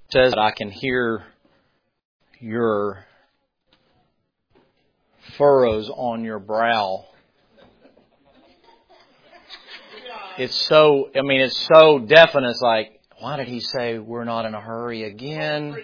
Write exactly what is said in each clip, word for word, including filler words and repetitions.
says that I can hear your furrows on your brow. It's so, I mean, it's so definite. It's like, why did he say we're not in a hurry again?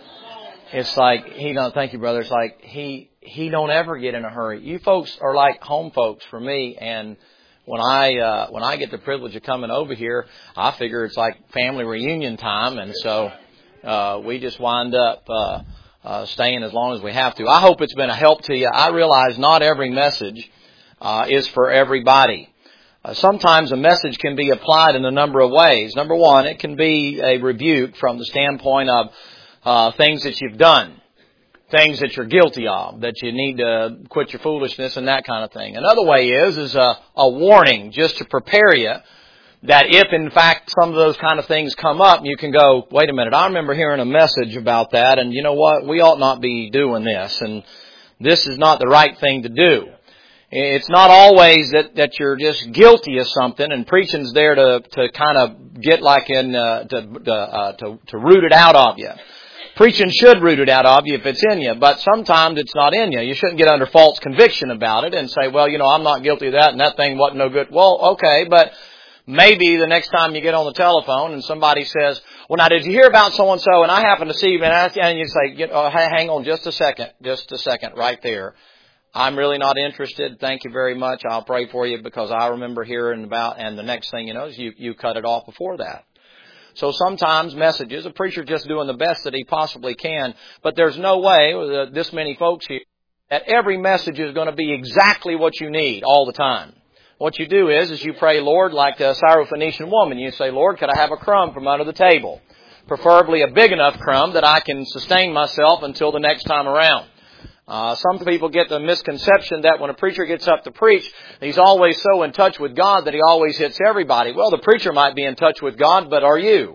It's like, he don't, thank you, brother. It's like, he, he don't ever get in a hurry. You folks are like home folks for me. And when I, uh, when I get the privilege of coming over here, I figure it's like family reunion time. And so, uh, we just wind up, uh, uh, staying as long as we have to. I hope it's been a help to you. I realize not every message, uh, is for everybody. Uh, sometimes a message can be applied in a number of ways. Number one, it can be a rebuke from the standpoint of uh, things that you've done, things that you're guilty of, that you need to quit your foolishness and that kind of thing. Another way is is a, a warning just to prepare you that if in fact some of those kind of things come up, you can go, wait a minute, I remember hearing a message about that, and you know what, we ought not be doing this, and this is not the right thing to do. It's not always that, that you're just guilty of something, and preaching's there to, to kind of get like in, uh, to, to, uh, to, to root it out of you. Preaching should root it out of you if it's in you, but sometimes it's not in you. You shouldn't get under false conviction about it and say, well, you know, I'm not guilty of that and that thing wasn't no good. Well, okay, but maybe the next time you get on the telephone and somebody says, well, now did you hear about so-and-so and I happen to see you, and you say, oh, hang on just a second, just a second right there. I'm really not interested. Thank you very much. I'll pray for you because I remember hearing about, and the next thing you know is you, you cut it off before that. So sometimes messages, a preacher just doing the best that he possibly can, but there's no way with this many folks here that every message is going to be exactly what you need all the time. What you do is, is you pray, Lord, like the Syrophoenician woman. You say, Lord, could I have a crumb from under the table? Preferably a big enough crumb that I can sustain myself until the next time around. Uh, some people get the misconception that when a preacher gets up to preach, he's always so in touch with God that he always hits everybody. Well, the preacher might be in touch with God, but are you?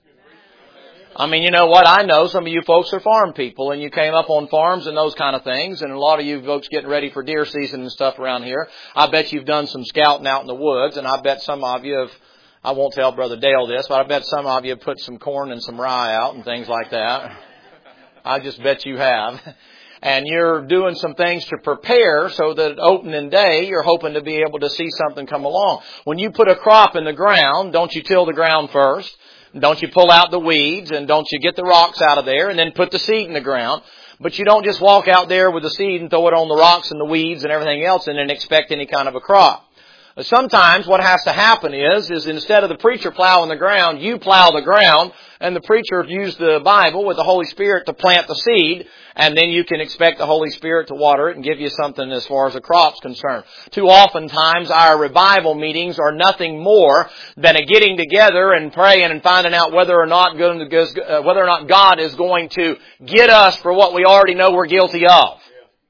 I mean, you know what? I know some of you folks are farm people, and you came up on farms and those kind of things, and a lot of you folks getting ready for deer season and stuff around here. I bet you've done some scouting out in the woods, and I bet some of you have, I won't tell Brother Dale this, but I bet some of you have put some corn and some rye out and things like that. I just bet you have. And you're doing some things to prepare so that opening day, you're hoping to be able to see something come along. When you put a crop in the ground, don't you till the ground first? Don't you pull out the weeds, and don't you get the rocks out of there and then put the seed in the ground? But you don't just walk out there with the seed and throw it on the rocks and the weeds and everything else and then expect any kind of a crop. Sometimes what has to happen is, is instead of the preacher plowing the ground, you plow the ground, and the preacher used the Bible with the Holy Spirit to plant the seed, and then you can expect the Holy Spirit to water it and give you something as far as the crop's concerned. Too often times our revival meetings are nothing more than a getting together and praying and finding out whether or not whether or not God is going to get us for what we already know we're guilty of.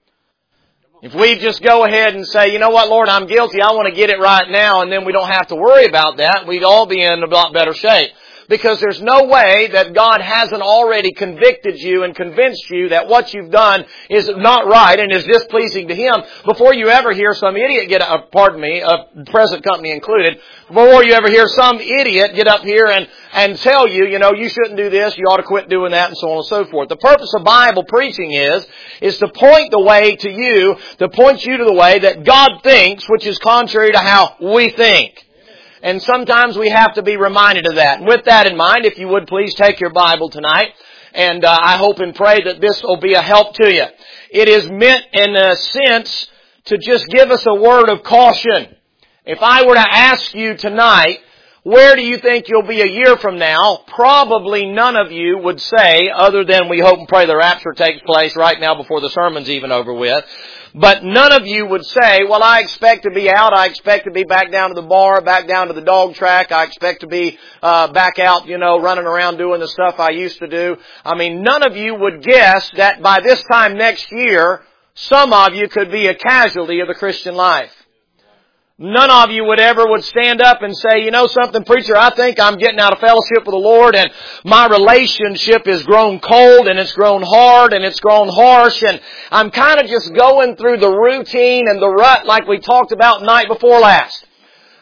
If we just go ahead and say, you know what, Lord, I'm guilty, I want to get it right now, and then we don't have to worry about that, we'd all be in a lot better shape. Because there's no way that God hasn't already convicted you and convinced you that what you've done is not right and is displeasing to Him before you ever hear some idiot get up, pardon me, uh, present company included, before you ever hear some idiot get up here and, and tell you, you know, you shouldn't do this, you ought to quit doing that, and so on and so forth. The purpose of Bible preaching is, is to point the way to you, to point you to the way that God thinks, which is contrary to how we think. And sometimes we have to be reminded of that. And with that in mind, if you would please take your Bible tonight. And uh, I hope and pray that this will be a help to you. It is meant in a sense to just give us a word of caution. If I were to ask you tonight, where do you think you'll be a year from now? Probably none of you would say, other than we hope and pray the rapture takes place right now before the sermon's even over with. But none of you would say, well, I expect to be out. I expect to be back down to the bar, back down to the dog track. I expect to be uh back out, you know, running around doing the stuff I used to do. I mean, none of you would guess that by this time next year, some of you could be a casualty of the Christian life. None of you would ever would stand up and say, you know something, preacher, I think I'm getting out of fellowship with the Lord, and my relationship has grown cold and it's grown hard and it's grown harsh, and I'm kind of just going through the routine and the rut like we talked about night before last.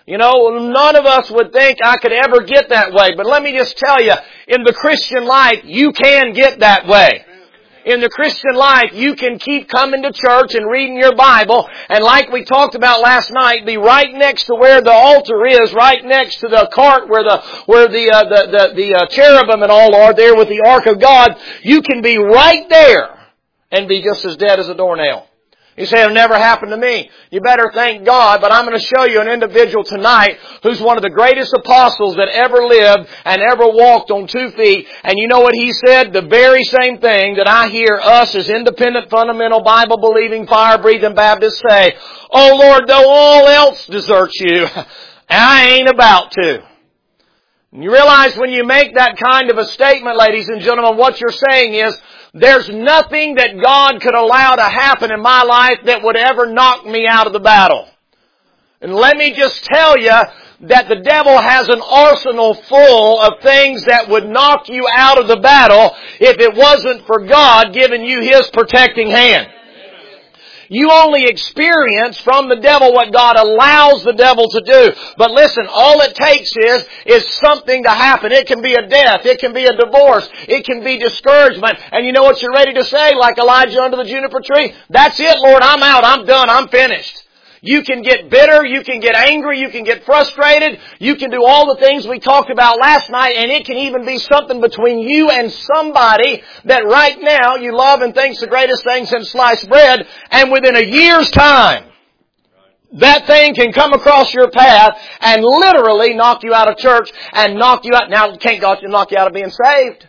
You know, none of us would think I could ever get that way. But let me just tell you, in the Christian life, you can get that way. In the Christian life, you can keep coming to church and reading your Bible, and like we talked about last night, be right next to where the altar is, right next to the cart where the where the uh, the the, the uh, cherubim and all are there with the ark of God. You can be right there and be just as dead as a doornail. You say, it'll never happen to me. You better thank God, but I'm going to show you an individual tonight who's one of the greatest apostles that ever lived and ever walked on two feet. And you know what he said? The very same thing that I hear us as independent, fundamental, Bible-believing, fire-breathing Baptists say. Oh Lord, though all else deserts you, I ain't about to. And you realize when you make that kind of a statement, ladies and gentlemen, what you're saying is, there's nothing that God could allow to happen in my life that would ever knock me out of the battle. And let me just tell you that the devil has an arsenal full of things that would knock you out of the battle if it wasn't for God giving you His protecting hand. You only experience from the devil what God allows the devil to do. But listen, all it takes is, is something to happen. It can be a death. It can be a divorce. It can be discouragement. And you know what you're ready to say, like Elijah under the juniper tree? That's it, Lord. I'm out. I'm done. I'm finished. You can get bitter, you can get angry, you can get frustrated, you can do all the things we talked about last night, and it can even be something between you and somebody that right now you love and think's the greatest thing since sliced bread, and within a year's time, that thing can come across your path and literally knock you out of church and knock you out. Now, can't God knock you out of being saved.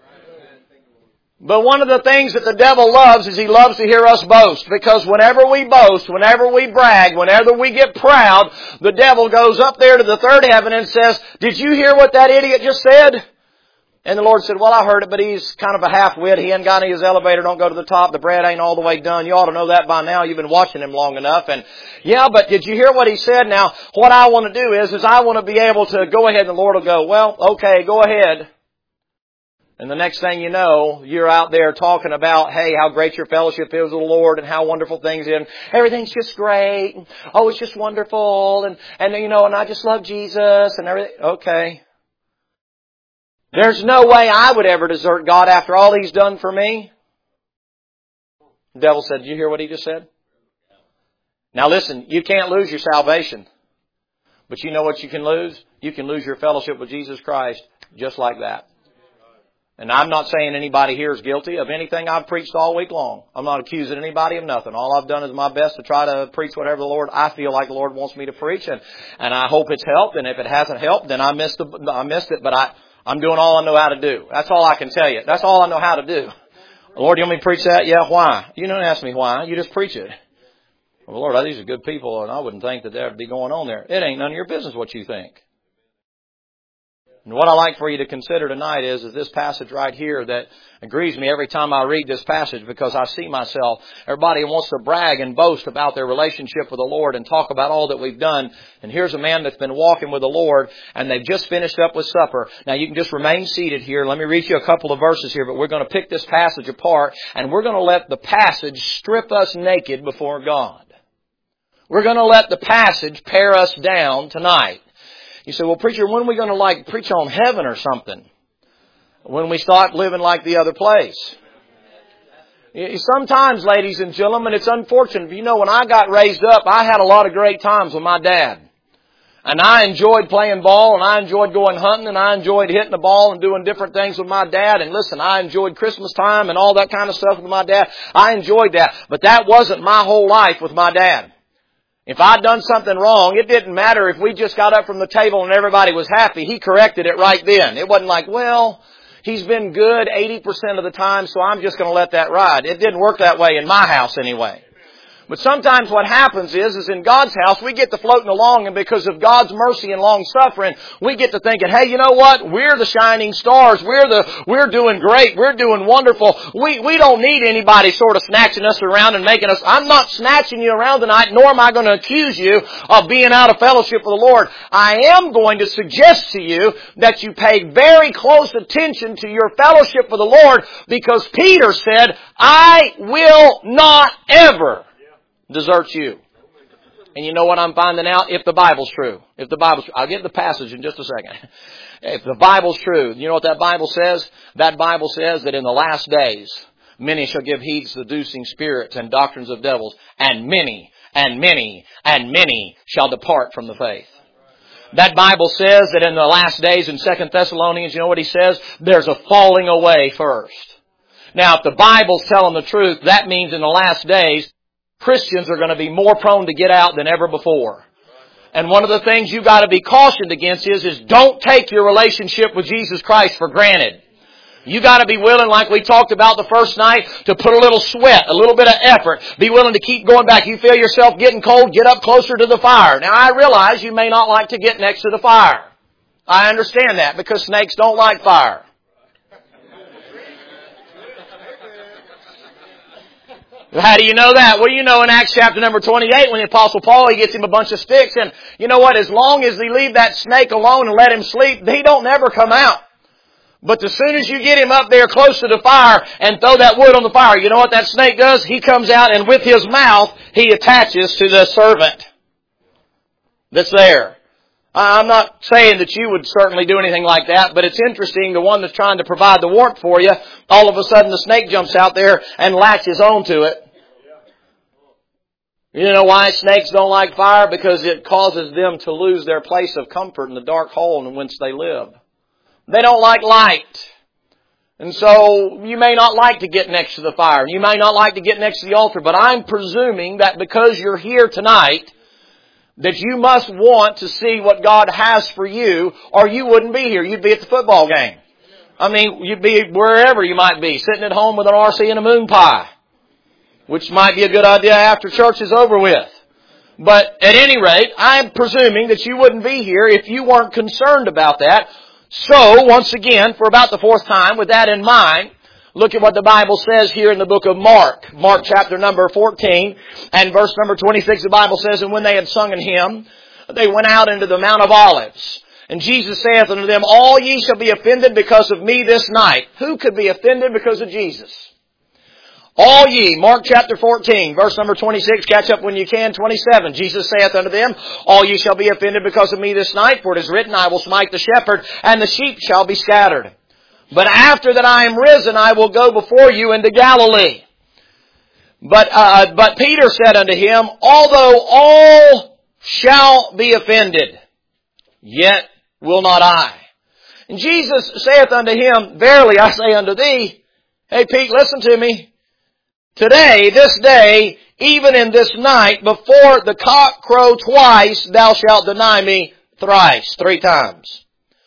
But one of the things that the devil loves is he loves to hear us boast. Because whenever we boast, whenever we brag, whenever we get proud, the devil goes up there to the third heaven and says, did you hear what that idiot just said? And the Lord said, well, I heard it, but he's kind of a half-wit. He ain't got any of his elevator, don't go to the top. The bread ain't all the way done. You ought to know that by now. You've been watching him long enough. And yeah, but did you hear what he said? Now, what I want to do is, is I want to be able to go ahead and the Lord will go, well, okay, go ahead. And the next thing you know, you're out there talking about, hey, how great your fellowship is with the Lord and how wonderful things are. And everything's just great. And, oh, it's just wonderful. And, and, you know, and I just love Jesus and everything. Okay. There's no way I would ever desert God after all He's done for me. The devil said, did you hear what he just said? Now listen, you can't lose your salvation. But you know what you can lose? You can lose your fellowship with Jesus Christ just like that. And I'm not saying anybody here is guilty of anything I've preached all week long. I'm not accusing anybody of nothing. All I've done is my best to try to preach whatever the Lord, I feel like the Lord wants me to preach. And, and I hope it's helped. And if it hasn't helped, then I missed, the, I missed it. But I, I'm doing all I know how to do. That's all I can tell you. That's all I know how to do. Lord, you want me to preach that? Yeah, why? You don't ask me why. You just preach it. Well, Lord, these are good people, and I wouldn't think that that would be going on there. It ain't none of your business what you think. And what I like for you to consider tonight is, is this passage right here that agrees me every time I read this passage, because I see myself. Everybody wants to brag and boast about their relationship with the Lord and talk about all that we've done. And here's a man that's been walking with the Lord, and they've just finished up with supper. Now you can just remain seated here. Let me read you a couple of verses here, but we're going to pick this passage apart, and we're going to let the passage strip us naked before God. We're going to let the passage pare us down tonight. You say, well, preacher, when are we going to like preach on heaven or something? When we start living like the other place. Sometimes, ladies and gentlemen, it's unfortunate. You know, when I got raised up, I had a lot of great times with my dad. And I enjoyed playing ball, and I enjoyed going hunting, and I enjoyed hitting the ball and doing different things with my dad. And listen, I enjoyed Christmas time and all that kind of stuff with my dad. I enjoyed that. But that wasn't my whole life with my dad. If I'd done something wrong, it didn't matter if we just got up from the table and everybody was happy. He corrected it right then. It wasn't like, well, he's been good eighty percent of the time, so I'm just going to let that ride. It didn't work that way in my house anyway. But sometimes what happens is, is in God's house, we get to floating along, and because of God's mercy and long suffering, we get to thinking, hey, you know what? We're the shining stars. We're the, we're doing great. We're doing wonderful. We, we don't need anybody sort of snatching us around and making us, I'm not snatching you around tonight, nor am I going to accuse you of being out of fellowship with the Lord. I am going to suggest to you that you pay very close attention to your fellowship with the Lord, because Peter said, I will not ever desert you. And you know what I'm finding out? If the Bible's true. If the Bible's true. I'll get the passage in just a second. If the Bible's true, you know what that Bible says? That Bible says that in the last days, many shall give heed to seducing spirits and doctrines of devils, and many, and many, and many shall depart from the faith. That Bible says that in the last days in Second Thessalonians, you know what he says? There's a falling away first. Now, if the Bible's telling the truth, that means in the last days, Christians are going to be more prone to get out than ever before. And one of the things you've got to be cautioned against is, is don't take your relationship with Jesus Christ for granted. You got to be willing, like we talked about the first night, to put a little sweat, a little bit of effort. Be willing to keep going back. You feel yourself getting cold, get up closer to the fire. Now, I realize you may not like to get next to the fire. I understand that because snakes don't like fire. How do you know that? Well, you know in Acts chapter number twenty-eight when the Apostle Paul, he gets him a bunch of sticks, and you know what? As long as they leave that snake alone and let him sleep, he don't never come out. But as soon as you get him up there close to the fire and throw that wood on the fire, you know what that snake does? He comes out and with his mouth, he attaches to the servant that's there. I'm not saying that you would certainly do anything like that, but it's interesting, the one that's trying to provide the warmth for you, all of a sudden the snake jumps out there and latches onto it. You know why snakes don't like fire? Because it causes them to lose their place of comfort in the dark hole in which they live. They don't like light. And so you may not like to get next to the fire. You may not like to get next to the altar, but I'm presuming that because you're here tonight, that you must want to see what God has for you, or you wouldn't be here. You'd be at the football game. I mean, you'd be wherever you might be, sitting at home with an R C and a moon pie, which might be a good idea after church is over with. But at any rate, I'm presuming that you wouldn't be here if you weren't concerned about that. So, once again, for about the fourth time, with that in mind, look at what the Bible says here in the book of Mark. Mark chapter number fourteen and verse number twenty-six, the Bible says, "And when they had sung an hymn, they went out into the Mount of Olives. And Jesus saith unto them, All ye shall be offended because of me this night." Who could be offended because of Jesus? All ye, Mark chapter fourteen, verse number twenty-six, catch up when you can, twenty-seven. Jesus saith unto them, All ye shall be offended because of me this night, for it is written, I will smite the shepherd, and the sheep shall be scattered. But after that I am risen, I will go before you into Galilee. But, uh, but Peter said unto him, Although all shall be offended, yet will not I. And Jesus saith unto him, Verily I say unto thee, hey Pete, listen to me. Today, this day, even in this night, before the cock crow twice, thou shalt deny me thrice, three times.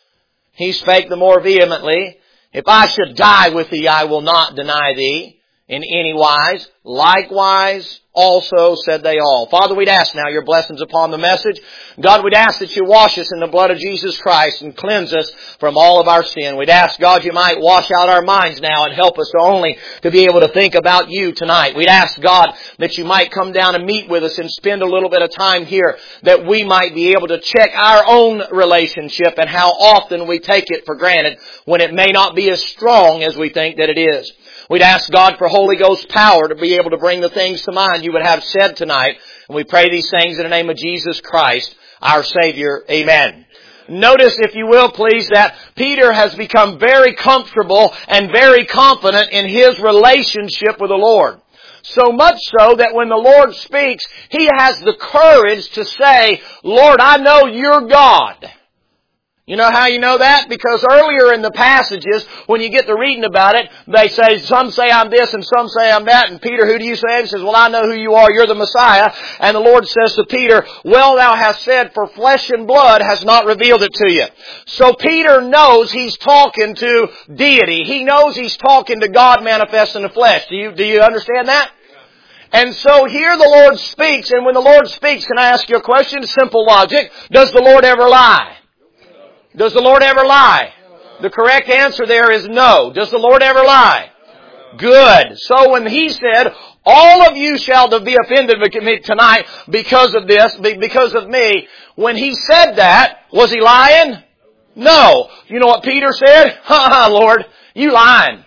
He spake the more vehemently, If I should die with thee, I will not deny thee in any wise. Likewise, also said they all. Father, we'd ask now your blessings upon the message. God, we'd ask that you wash us in the blood of Jesus Christ and cleanse us from all of our sin. We'd ask, God, you might wash out our minds now and help us to only to be able to think about you tonight. We'd ask, God, that you might come down and meet with us and spend a little bit of time here, that we might be able to check our own relationship and how often we take it for granted when it may not be as strong as we think that it is. We'd ask God for Holy Ghost power to be able to bring the things to mind you would have said tonight. And we pray these things in the name of Jesus Christ, our Savior. Amen. Notice, if you will, please, that Peter has become very comfortable and very confident in his relationship with the Lord. So much so that when the Lord speaks, he has the courage to say, Lord, I know you're God. You know how you know that? Because earlier in the passages, when you get to reading about it, they say, some say I'm this and some say I'm that. And Peter, who do you say? He says, well, I know who you are. You're the Messiah. And the Lord says to Peter, well, thou hast said, for flesh and blood has not revealed it to you. So Peter knows he's talking to deity. He knows he's talking to God manifest in the flesh. Do you, do you understand that? And so here the Lord speaks. And when the Lord speaks, can I ask you a question? Simple logic. Does the Lord ever lie? Does the Lord ever lie? The correct answer there is no. Does the Lord ever lie? Good. So when he said, all of you shall be offended tonight because of this, because of me, when he said that, was he lying? No. You know what Peter said? Ha ha, Lord, you lying.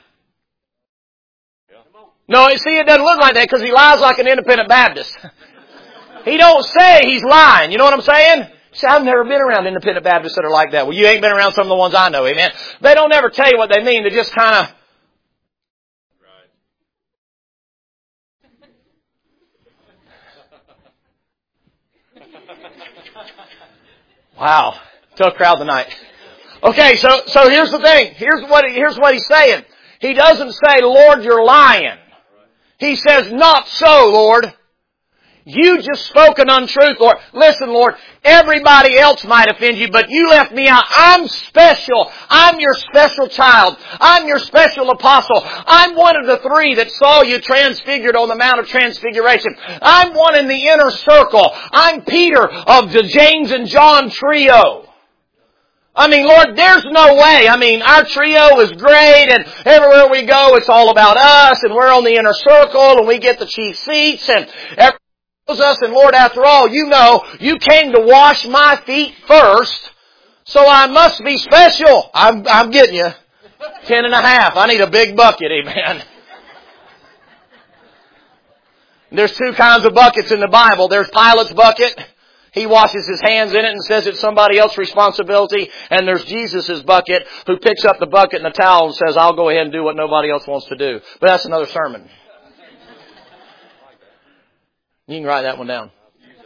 No, you see, it doesn't look like that because he lies like an independent Baptist. He don't say he's lying. You know what I'm saying? See, I've never been around independent Baptists that are like that. Well, you ain't been around some of the ones I know, amen? They don't ever tell you what they mean. They just kind of... Wow. Tough crowd tonight. Okay, so, so here's the thing. Here's what, here's what he's saying. He doesn't say, Lord, you're lying. He says, not so, Lord. You just spoke an untruth, Lord. Listen, Lord, everybody else might offend you, but you left me out. I'm special. I'm your special child. I'm your special apostle. I'm one of the three that saw you transfigured on the Mount of Transfiguration. I'm one in the inner circle. I'm Peter of the James and John trio. I mean, Lord, there's no way. I mean, our trio is great, and everywhere we go, it's all about us, and we're on the inner circle, and we get the chief seats, and every us, and Lord, after all, you know, you came to wash my feet first, so I must be special. I'm, I'm getting you. Ten and a half. I need a big bucket, amen. There's two kinds of buckets in the Bible. There's Pilate's bucket. He washes his hands in it and says it's somebody else's responsibility. And there's Jesus' bucket, who picks up the bucket and the towel and says, I'll go ahead and do what nobody else wants to do. But that's another sermon. You can write that one down.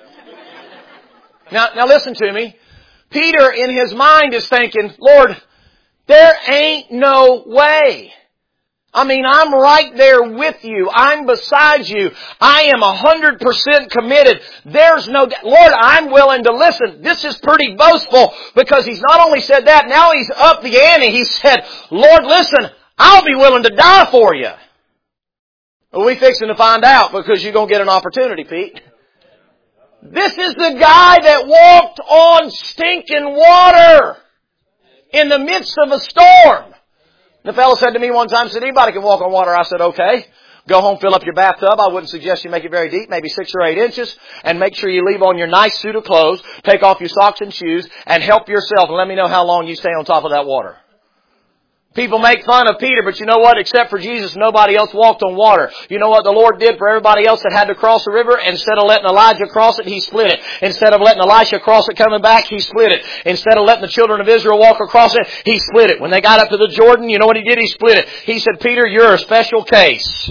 Now, now listen to me. Peter, in his mind, is thinking, Lord, there ain't no way. I mean, I'm right there with you. I'm beside you. I am a hundred percent committed. There's no, Lord, I'm willing to listen. This is pretty boastful, because he's not only said that, now he's up the ante. He said, Lord, listen, I'll be willing to die for you. Well, we fixing to find out, because you're going to get an opportunity, Pete. This is the guy that walked on stinking water in the midst of a storm. The fellow said to me one time, said, anybody can walk on water. I said, okay. Go home, fill up your bathtub. I wouldn't suggest you make it very deep, maybe six or eight inches. And make sure you leave on your nice suit of clothes. Take off your socks and shoes. And help yourself. And let me know how long you stay on top of that water. People make fun of Peter, but you know what? Except for Jesus, nobody else walked on water. You know what the Lord did for everybody else that had to cross the river? Instead of letting Elijah cross it, He split it. Instead of letting Elisha cross it coming back, He split it. Instead of letting the children of Israel walk across it, He split it. When they got up to the Jordan, you know what He did? He split it. He said, Peter, you're a special case.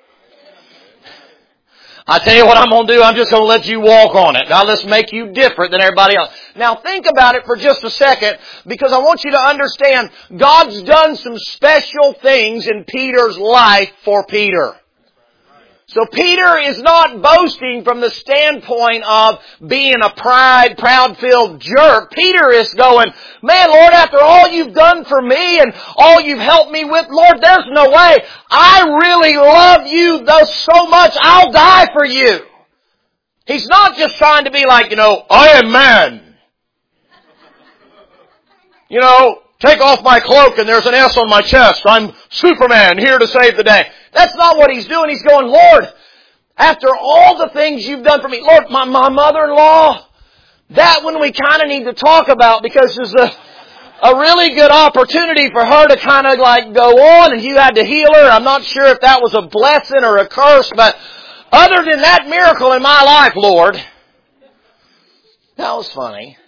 I tell you what I'm going to do. I'm just going to let you walk on it. Now let's make you different than everybody else. Now think about it for just a second, because I want you to understand God's done some special things in Peter's life for Peter. So Peter is not boasting from the standpoint of being a pride, proud-filled jerk. Peter is going, man, Lord, after all you've done for me and all you've helped me with, Lord, there's no way. I really love you thus so much, I'll die for you. He's not just trying to be like, you know, I am man. You know, take off my cloak and there's an S on my chest. I'm Superman, here to save the day. That's not what he's doing. He's going, Lord, after all the things you've done for me, Lord, my, my mother-in-law, that one we kind of need to talk about, because there's a, a really good opportunity for her to kind of like go on, and you had to heal her. I'm not sure if that was a blessing or a curse, but other than that miracle in my life, Lord, that was funny.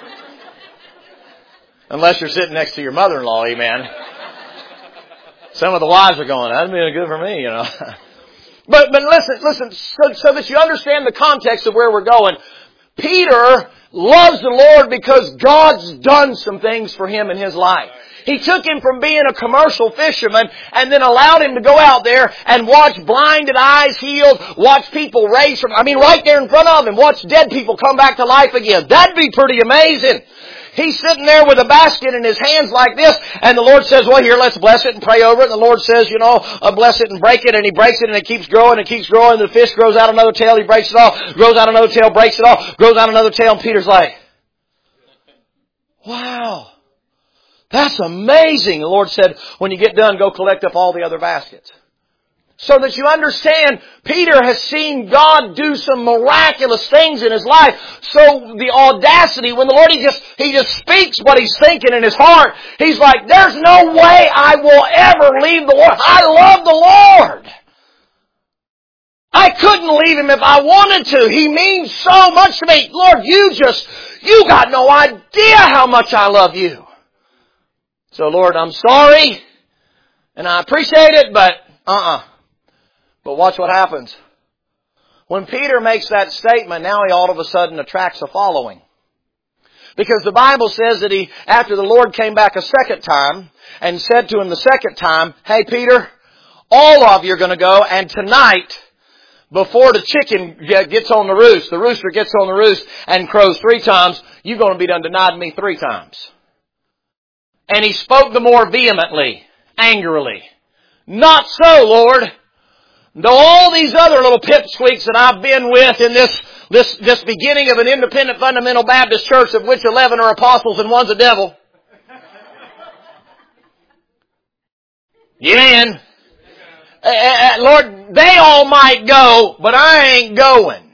Unless you're sitting next to your mother-in-law, amen. Some of the wives are going, that'd be good for me, you know. But, but listen, listen, so, so that you understand the context of where we're going. Peter loves the Lord because God's done some things for him in his life. He took him from being a commercial fisherman and then allowed him to go out there and watch blinded eyes healed, watch people raised from, I mean, right there in front of him, watch dead people come back to life again. That'd be pretty amazing. He's sitting there with a basket in his hands like this, and the Lord says, well, here, let's bless it and pray over it. And the Lord says, you know, uh, bless it and break it, and He breaks it, and it keeps growing and keeps growing. The fish grows out another tail, He breaks it off, grows out another tail, breaks it off, grows out another tail, and Peter's like, wow, that's amazing. The Lord said, when you get done, go collect up all the other baskets. So that you understand, Peter has seen God do some miraculous things in his life. So the audacity, when the Lord, he just, he just speaks what he's thinking in his heart. He's like, there's no way I will ever leave the Lord. I love the Lord. I couldn't leave Him if I wanted to. He means so much to me. Lord, you just, you got no idea how much I love you. So Lord, I'm sorry, and I appreciate it, but uh-uh. But watch what happens. When Peter makes that statement, now he all of a sudden attracts a following. Because the Bible says that he, after the Lord came back a second time and said to him the second time, hey Peter, all of you are going to go, and tonight, before the chicken gets on the roost, the rooster gets on the roost and crows three times, you're going to be done denying me three times. And he spoke the more vehemently, angrily. Not so, Lord. Though all these other little pipsqueaks that I've been with in this, this, this beginning of an independent fundamental Baptist church, of which eleven are apostles and one's a devil. Get in. Uh, uh, Lord, they all might go, but I ain't going.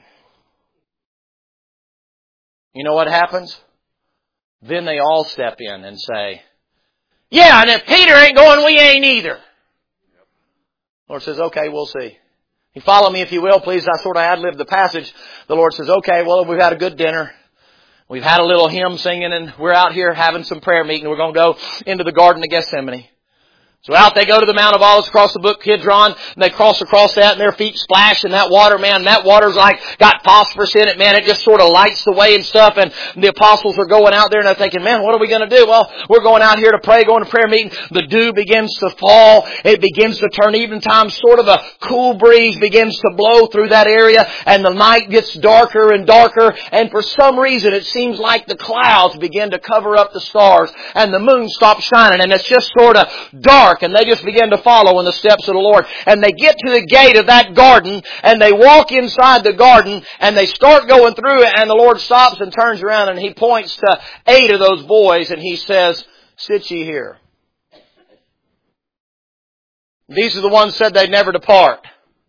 You know what happens? Then they all step in and say, yeah, and if Peter ain't going, we ain't either. The Lord says, okay, we'll see. You follow me if you will, please. I sort of ad-libbed the passage. The Lord says, okay, well, we've had a good dinner. We've had a little hymn singing, and we're out here having some prayer meeting. We're going to go into the Garden of Gethsemane. So out they go to the Mount of Olives, across the brook Kidron, and they cross across that, and their feet splash in that water, man. That water's like, got phosphorus in it, man. It just sort of lights the way and stuff, and the apostles are going out there, and they're thinking, man, what are we going to do? Well, we're going out here to pray, going to prayer meeting. The dew begins to fall. It begins to turn eventime. Sort of a cool breeze begins to blow through that area, and the night gets darker and darker, and for some reason it seems like the clouds begin to cover up the stars, and the moon stops shining, and it's just sort of dark. And they just begin to follow in the steps of the Lord. And they get to the gate of that garden, and they walk inside the garden, and they start going through it, and the Lord stops and turns around, and He points to eight of those boys, and He says, sit ye here. These are the ones said they'd never depart.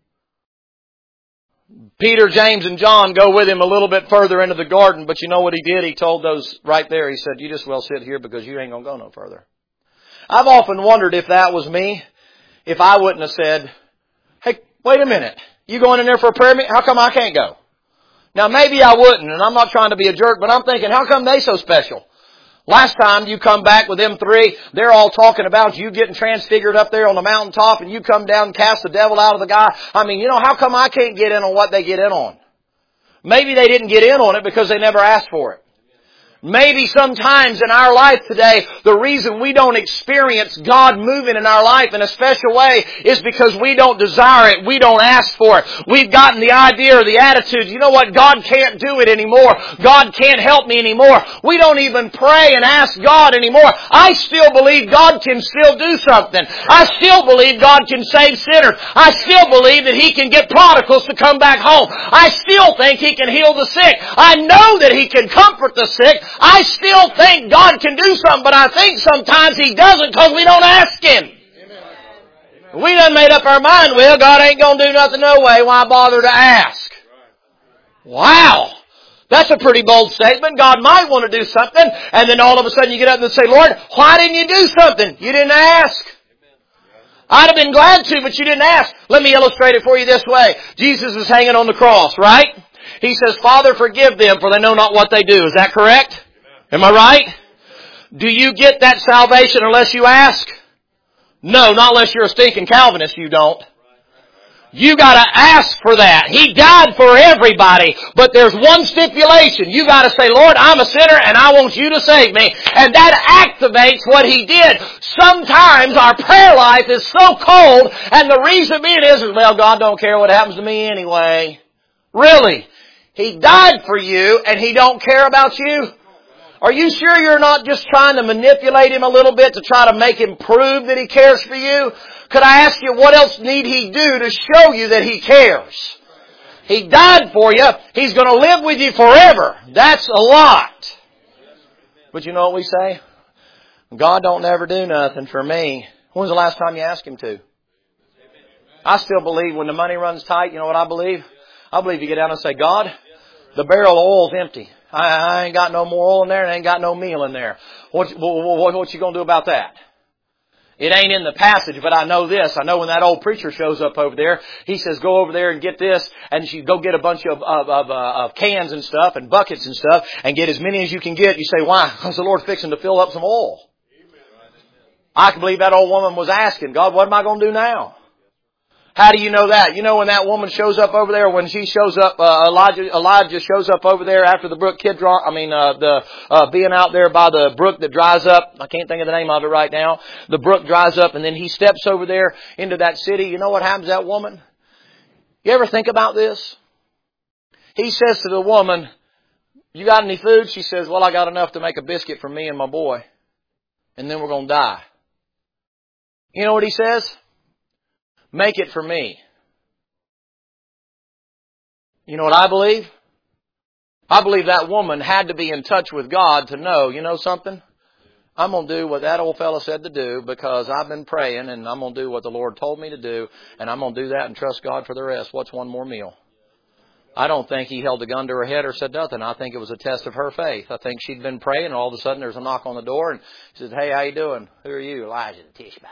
Peter, James, and John go with Him a little bit further into the garden, but you know what He did? He told those right there, He said, you just well sit here because you ain't going to go no further. I've often wondered if that was me, if I wouldn't have said, hey, wait a minute. You going in there for a prayer meeting? How come I can't go? Now maybe I wouldn't, and I'm not trying to be a jerk, but I'm thinking, how come they so special? Last time you come back with them three, they're all talking about you getting transfigured up there on the mountaintop, and you come down and cast the devil out of the guy. I mean, you know, how come I can't get in on what they get in on? Maybe they didn't get in on it because they never asked for it. Maybe sometimes in our life today, the reason we don't experience God moving in our life in a special way is because we don't desire it. We don't ask for it. We've gotten the idea or the attitude, you know what, God can't do it anymore. God can't help me anymore. We don't even pray and ask God anymore. I still believe God can still do something. I still believe God can save sinners. I still believe that He can get prodigals to come back home. I still think He can heal the sick. I know that He can comfort the sick. I still think God can do something, but I think sometimes He doesn't because we don't ask Him. Amen. We done made up our mind, well, God ain't going to do nothing no way. Why bother to ask? Wow. That's a pretty bold statement. God might want to do something, and then all of a sudden you get up and say, Lord, why didn't you do something? You didn't ask. I'd have been glad to, but you didn't ask. Let me illustrate it for you this way. Jesus is hanging on the cross, right? He says, Father, forgive them, for they know not what they do. Is that correct? Am I right? Do you get that salvation unless you ask? No, not unless you're a stinking Calvinist, you don't. You gotta ask for that. He died for everybody, but there's one stipulation. You gotta say, Lord, I'm a sinner and I want you to save me. And that activates what He did. Sometimes our prayer life is so cold, and the reason being is, is, well, God don't care what happens to me anyway. Really? He died for you and He don't care about you? Are you sure you're not just trying to manipulate Him a little bit to try to make Him prove that He cares for you? Could I ask you, what else need He do to show you that He cares? He died for you. He's going to live with you forever. That's a lot. But you know what we say? God don't never do nothing for me. When's the last time you asked Him to? I still believe when the money runs tight, you know what I believe? I believe you get down and say, God, the barrel of oil's empty. I, I ain't got no more oil in there and I ain't got no meal in there. What, what, what, what you going to do about that? It ain't in the passage, but I know this. I know when that old preacher shows up over there, he says, go over there and get this, and you go get a bunch of, of, of, uh, of cans and stuff and buckets and stuff and get as many as you can get. You say, why? Because the Lord's fixing to fill up some oil. I can believe that old woman was asking, God, what am I going to do now? How do you know that? You know when that woman shows up over there, when she shows up, uh, Elijah, Elijah shows up over there after the brook Kidron, I mean, uh, the, uh, being out there by the brook that dries up. I can't think of the name of it right now. The brook dries up and then he steps over there into that city. You know what happens to that woman? You ever think about this? He says to the woman, you got any food? She says, well, I got enough to make a biscuit for me and my boy. And then we're going to die. You know what he says? Make it for me. You know what I believe? I believe that woman had to be in touch with God to know, you know something? I'm going to do what that old fellow said to do because I've been praying and I'm going to do what the Lord told me to do and I'm going to do that and trust God for the rest. What's one more meal? I don't think he held a gun to her head or said nothing. I think it was a test of her faith. I think she'd been praying and all of a sudden there's a knock on the door and she says, hey, how you doing? Who are you? Elijah the Tishbite.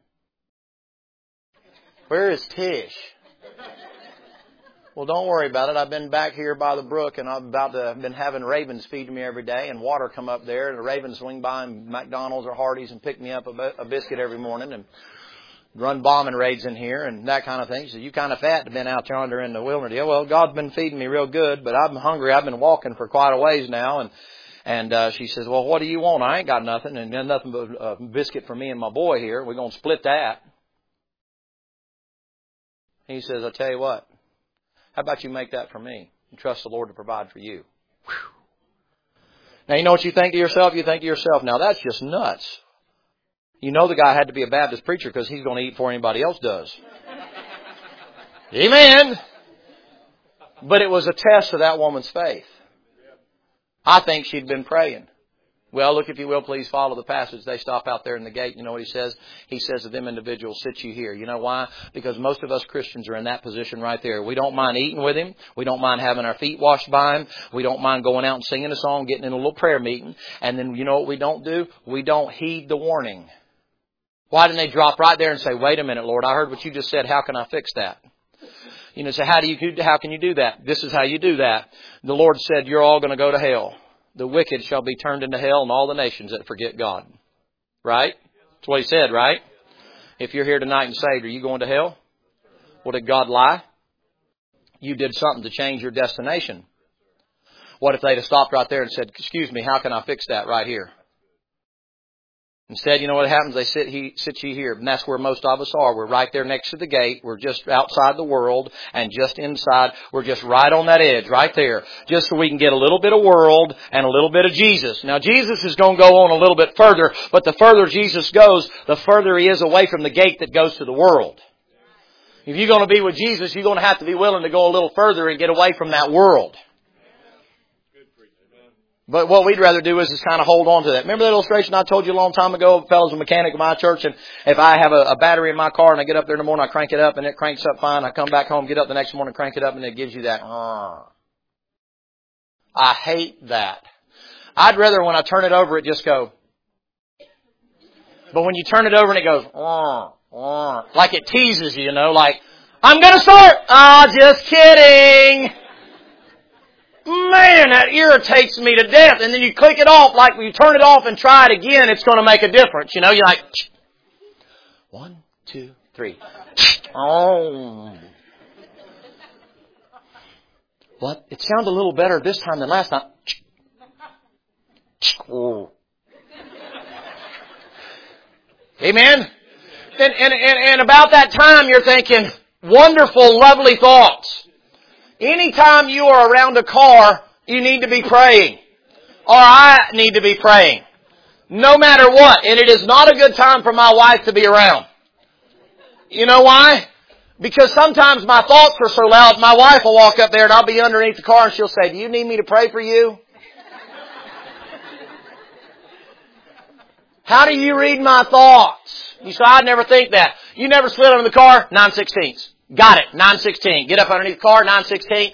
Where is Tish? Well, don't worry about it. I've been back here by the brook and I'm about to, I've been having ravens feed me every day and water come up there and the ravens swing by in McDonald's or Hardee's and pick me up a, a biscuit every morning and run bombing raids in here and that kind of thing. She said, you kind of fat to been out yonder in the wilderness. Yeah, well, God's been feeding me real good, but I'm hungry. I've been walking for quite a ways now. And, and, uh, she says, well, what do you want? I ain't got nothing and nothing but a biscuit for me and my boy here. We're going to split that. He says, I'll tell you what, how about you make that for me and trust the Lord to provide for you? Whew. Now, you know what you think to yourself? You think to yourself, now that's just nuts. You know the guy had to be a Baptist preacher because he's going to eat before anybody else does. Amen. But it was a test of that woman's faith. I think she'd been praying. Well, look, if you will, please follow the passage. They stop out there in the gate. You know what he says? He says to them individuals, sit you here. You know why? Because most of us Christians are in that position right there. We don't mind eating with him. We don't mind having our feet washed by him. We don't mind going out and singing a song, getting in a little prayer meeting. And then you know what we don't do? We don't heed the warning. Why didn't they drop right there and say, wait a minute, Lord, I heard what you just said. How can I fix that? You know, so how do you, how can you do that? This is how you do that. The Lord said, you're all going to go to hell. The wicked shall be turned into hell and all the nations that forget God. Right? That's what he said, right? If you're here tonight and saved, are you going to hell? Well, did God lie? You did something to change your destination. What if they'd have stopped right there and said, excuse me, how can I fix that right here? Instead, you know what happens? They sit, he, sit you here. And that's where most of us are. We're right there next to the gate. We're just outside the world and just inside. We're just right on that edge, right there. Just so we can get a little bit of world and a little bit of Jesus. Now, Jesus is going to go on a little bit further. But the further Jesus goes, the further he is away from the gate that goes to the world. If you're going to be with Jesus, you're going to have to be willing to go a little further and get away from that world. But what we'd rather do is just kind of hold on to that. Remember that illustration I told you a long time ago? A fellow's a mechanic in my church, and if I have a, a battery in my car and I get up there in the morning, I crank it up and it cranks up fine. I come back home, get up the next morning, crank it up, and it gives you that. I hate that. I'd rather when I turn it over, it just go. But when you turn it over and it goes, like it teases you, you know, like, I'm going to start. Ah, oh, just kidding. Man, that irritates me to death. And then you click it off, like when you turn it off and try it again, it's going to make a difference. You know, you're like, one, two, three. Oh. What? It sounded a little better this time than last time. Oh. Amen? And, and, and, and about that time, you're thinking, wonderful, lovely thoughts. Anytime you are around a car, you need to be praying. Or I need to be praying. No matter what. And it is not a good time for my wife to be around. You know why? Because sometimes my thoughts are so loud, my wife will walk up there and I'll be underneath the car and she'll say, do you need me to pray for you? How do you read my thoughts? You say, I'd never think that. You never slid under the car? nine sixteenths. Got it. nine sixteen. Get up underneath the car. nine sixteen.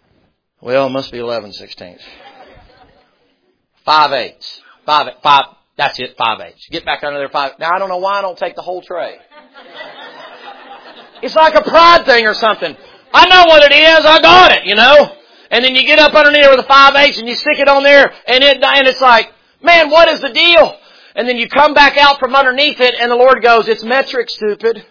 Well, it must be eleven sixteenths. five eighths. Five, five, That's it, five eighths. Get back under there, five. Now, I don't know why I don't take the whole tray. It's like a pride thing or something. I know what it is. I got it, you know. And then you get up underneath with a five eighths and you stick it on there, and it and it's like, man, what is the deal? And then you come back out from underneath it, and the Lord goes, it's metric, stupid.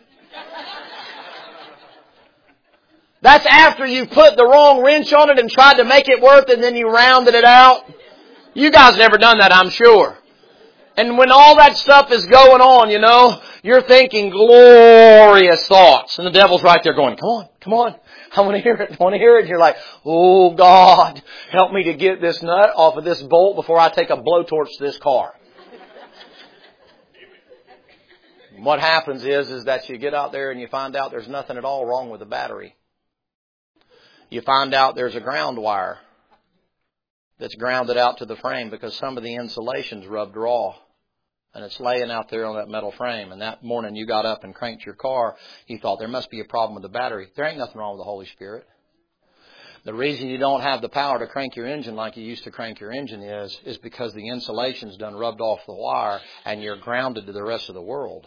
That's after you put the wrong wrench on it and tried to make it work, and then you rounded it out. You guys never done that, I'm sure. And when all that stuff is going on, you know, you're thinking glorious thoughts. And the devil's right there going, come on, come on. I want to hear it. I want to hear it. And you're like, oh God, help me to get this nut off of this bolt before I take a blowtorch to this car. What happens is, is that you get out there and you find out there's nothing at all wrong with the battery. You find out there's a ground wire that's grounded out to the frame because some of the insulation's rubbed raw. And it's laying out there on that metal frame. And that morning you got up and cranked your car. You thought there must be a problem with the battery. There ain't nothing wrong with the Holy Spirit. The reason you don't have the power to crank your engine like you used to crank your engine is, is because the insulation's done rubbed off the wire and you're grounded to the rest of the world.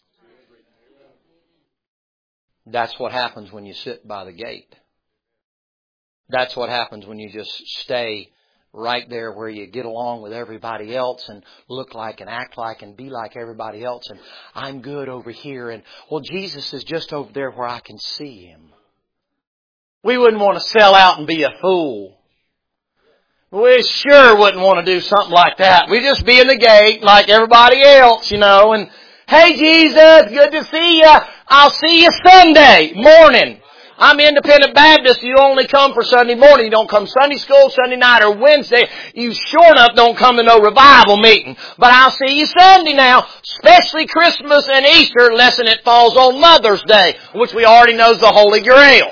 That's what happens when you sit by the gate. That's what happens when you just stay right there where you get along with everybody else and look like and act like and be like everybody else. And I'm good over here. And, well, Jesus is just over there where I can see Him. We wouldn't want to sell out and be a fool. We sure wouldn't want to do something like that. We just be in the gate like everybody else, you know. And, hey, Jesus, good to see you. I'll see you Sunday morning. I'm Independent Baptist. You only come for Sunday morning. You don't come Sunday school, Sunday night, or Wednesday. You sure enough don't come to no revival meeting. But I'll see you Sunday now, especially Christmas and Easter, unless it falls on Mother's Day, which we already know is the Holy Grail.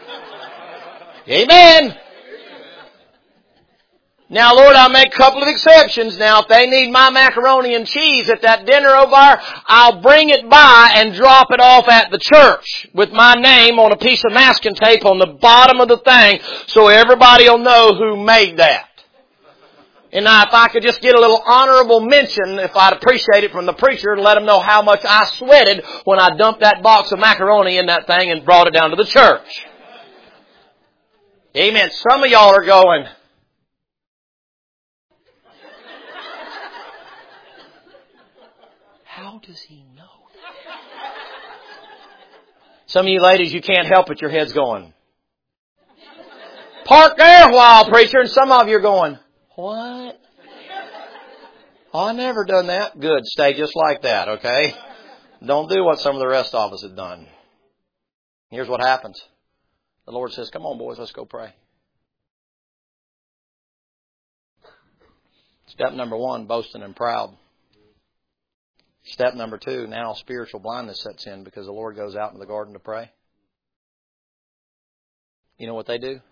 Amen. Now, Lord, I'll make a couple of exceptions. Now, if they need my macaroni and cheese at that dinner over there, I'll bring it by and drop it off at the church with my name on a piece of masking tape on the bottom of the thing so everybody will know who made that. And now, if I could just get a little honorable mention, if I'd appreciate it from the preacher, and let them know how much I sweated when I dumped that box of macaroni in that thing and brought it down to the church. Amen. Some of y'all are going, how does he know? Some of you ladies, you can't help it. Your head's going, park there a while, preacher. And some of you are going, what? Oh, I never done that. Good. Stay just like that, okay? Don't do what some of the rest of us have done. Here's what happens. The Lord says, come on, boys, let's go pray. Step number one, boasting and proud. Step number two, now spiritual blindness sets in because the Lord goes out into the garden to pray. You know what they do?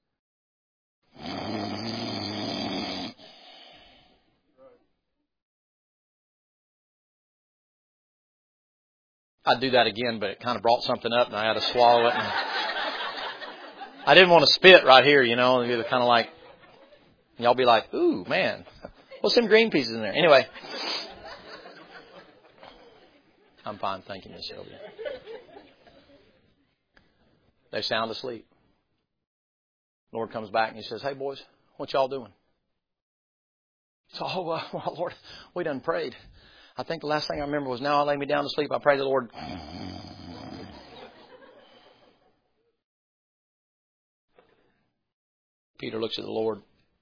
I'd do that again, but it kind of brought something up and I had to swallow it. And I didn't want to spit right here, you know. It was kind of like, y'all be like, ooh, man, what's some green pieces in there? Anyway. I'm fine, thank you, Miss Sylvia. They sound asleep. Lord comes back and He says, hey, boys, what y'all doing? So, oh, uh, well, Lord, we done prayed. I think the last thing I remember was now I lay me down to sleep. I prayed to the Lord. Peter looks at the Lord.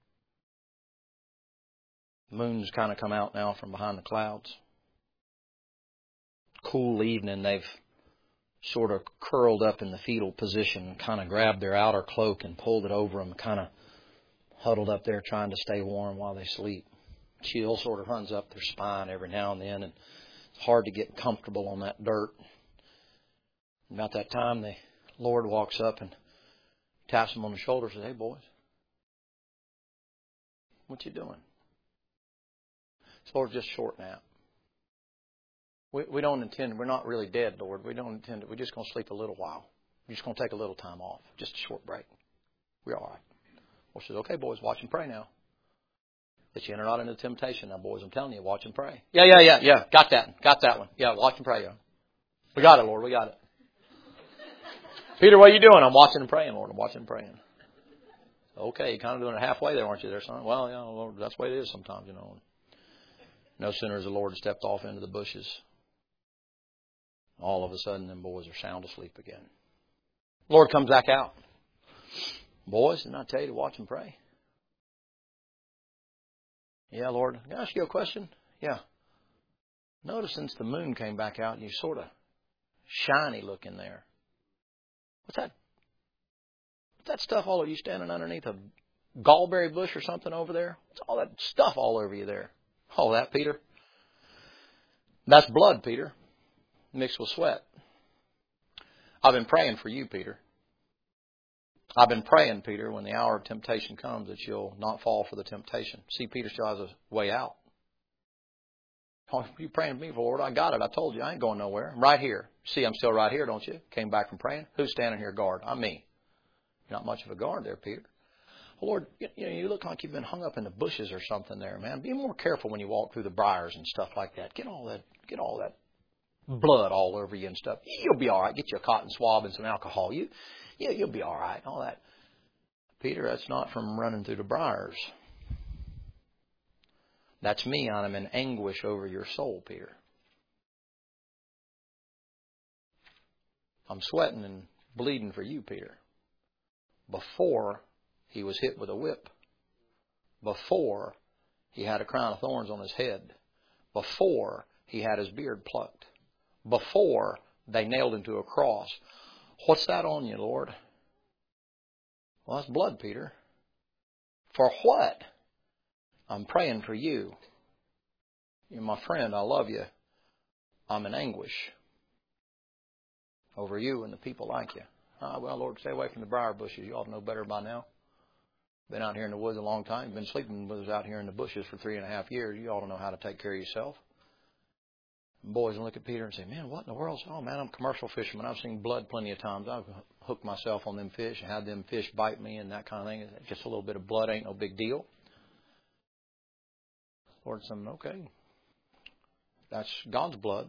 The moon's kind of come out now from behind the clouds. Cool evening, they've sort of curled up in the fetal position, kind of grabbed their outer cloak and pulled it over them, kind of huddled up there trying to stay warm while they sleep. Chill sort of runs up their spine every now and then, and it's hard to get comfortable on that dirt. About that time, the Lord walks up and taps them on the shoulder and says, hey, boys, what you doing? It's Lord, just a short nap. We, we don't intend, we're not really dead, Lord. We don't intend, we're just going to sleep a little while. We're just going to take a little time off. Just a short break. We're all right. Well, she says, okay, boys, watch and pray now. that you enter not into temptation. Now, boys, I'm telling you, watch and pray. Yeah, yeah, yeah, yeah. Got that. Got that one. Yeah, watch and pray. Yeah. We got it, Lord. We got it. Peter, what are you doing? I'm watching and praying, Lord. I'm watching and praying. Okay, you're kind of doing it halfway there, aren't you there, son? Well, yeah, Lord, that's the way it is sometimes, you know. No sooner has the Lord stepped off into the bushes, all of a sudden, them boys are sound asleep again. Lord comes back out. Boys, didn't I tell you to watch and pray? Yeah, Lord. Can I ask you a question? Yeah. Notice since the moon came back out, you sort of shiny looking there. What's that? What's that stuff all over you standing underneath a gallberry bush or something over there? What's all that stuff all over you there? Oh, that, Peter? That's blood, Peter, mixed with sweat. I've been praying for you, Peter. I've been praying, Peter, when the hour of temptation comes, that you'll not fall for the temptation. See, Peter still has a way out. Oh, you praying for me, Lord? I got it. I told you I ain't going nowhere. I'm right here. See, I'm still right here, don't you? Came back from praying. Who's standing here guard? I'm me. You're not much of a guard there, Peter. Well, Lord, you know, you look like you've been hung up in the bushes or something there, man. Be more careful when you walk through the briars and stuff like that. Get all that, get all that blood all over you and stuff. You'll be all right. Get you a cotton swab and some alcohol. You, yeah, you'll be all right. All that. Peter, that's not from running through the briars. That's me. I'm in anguish over your soul, Peter. I'm sweating and bleeding for you, Peter. Before he was hit with a whip. Before he had a crown of thorns on his head. Before he had his beard plucked. Before they nailed him to a cross. What's that on you, Lord? Well, that's blood, Peter. For what? I'm praying for you. You're my friend. I love you. I'm in anguish over you and the people like you. Ah, well, Lord, stay away from the briar bushes. You ought to know better by now. Been out here in the woods a long time. Been sleeping with us out here in the bushes for three and a half years. You ought to know how to take care of yourself. And boys will look at Peter and say, man, what in the world? Oh, man, I'm a commercial fisherman. I've seen blood plenty of times. I've hooked myself on them fish and had them fish bite me and that kind of thing. Just a little bit of blood ain't no big deal. Lord said, okay. That's God's blood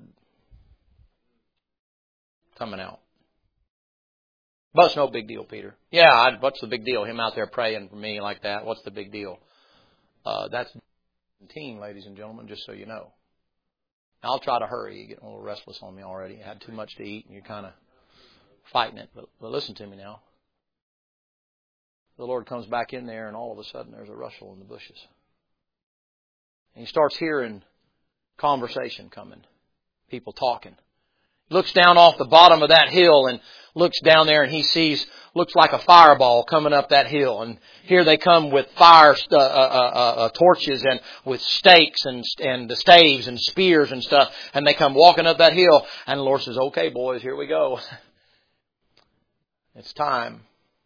coming out. But it's no big deal, Peter. Yeah, I, what's the big deal? Him out there praying for me like that. What's the big deal? Uh, that's team, ladies and gentlemen, just so you know. I'll try to hurry. You're getting a little restless on me already. You had too much to eat and you're kind of fighting it. But, but listen to me now. The Lord comes back in there and all of a sudden there's a rustle in the bushes. And he starts hearing conversation coming. People talking. Looks down off the bottom of that hill and looks down there and he sees, looks like a fireball coming up that hill. And here they come with fire uh, uh, uh, uh, torches and with stakes and and the staves and spears and stuff. And they come walking up that hill. And the Lord says, okay, boys, here we go. It's time.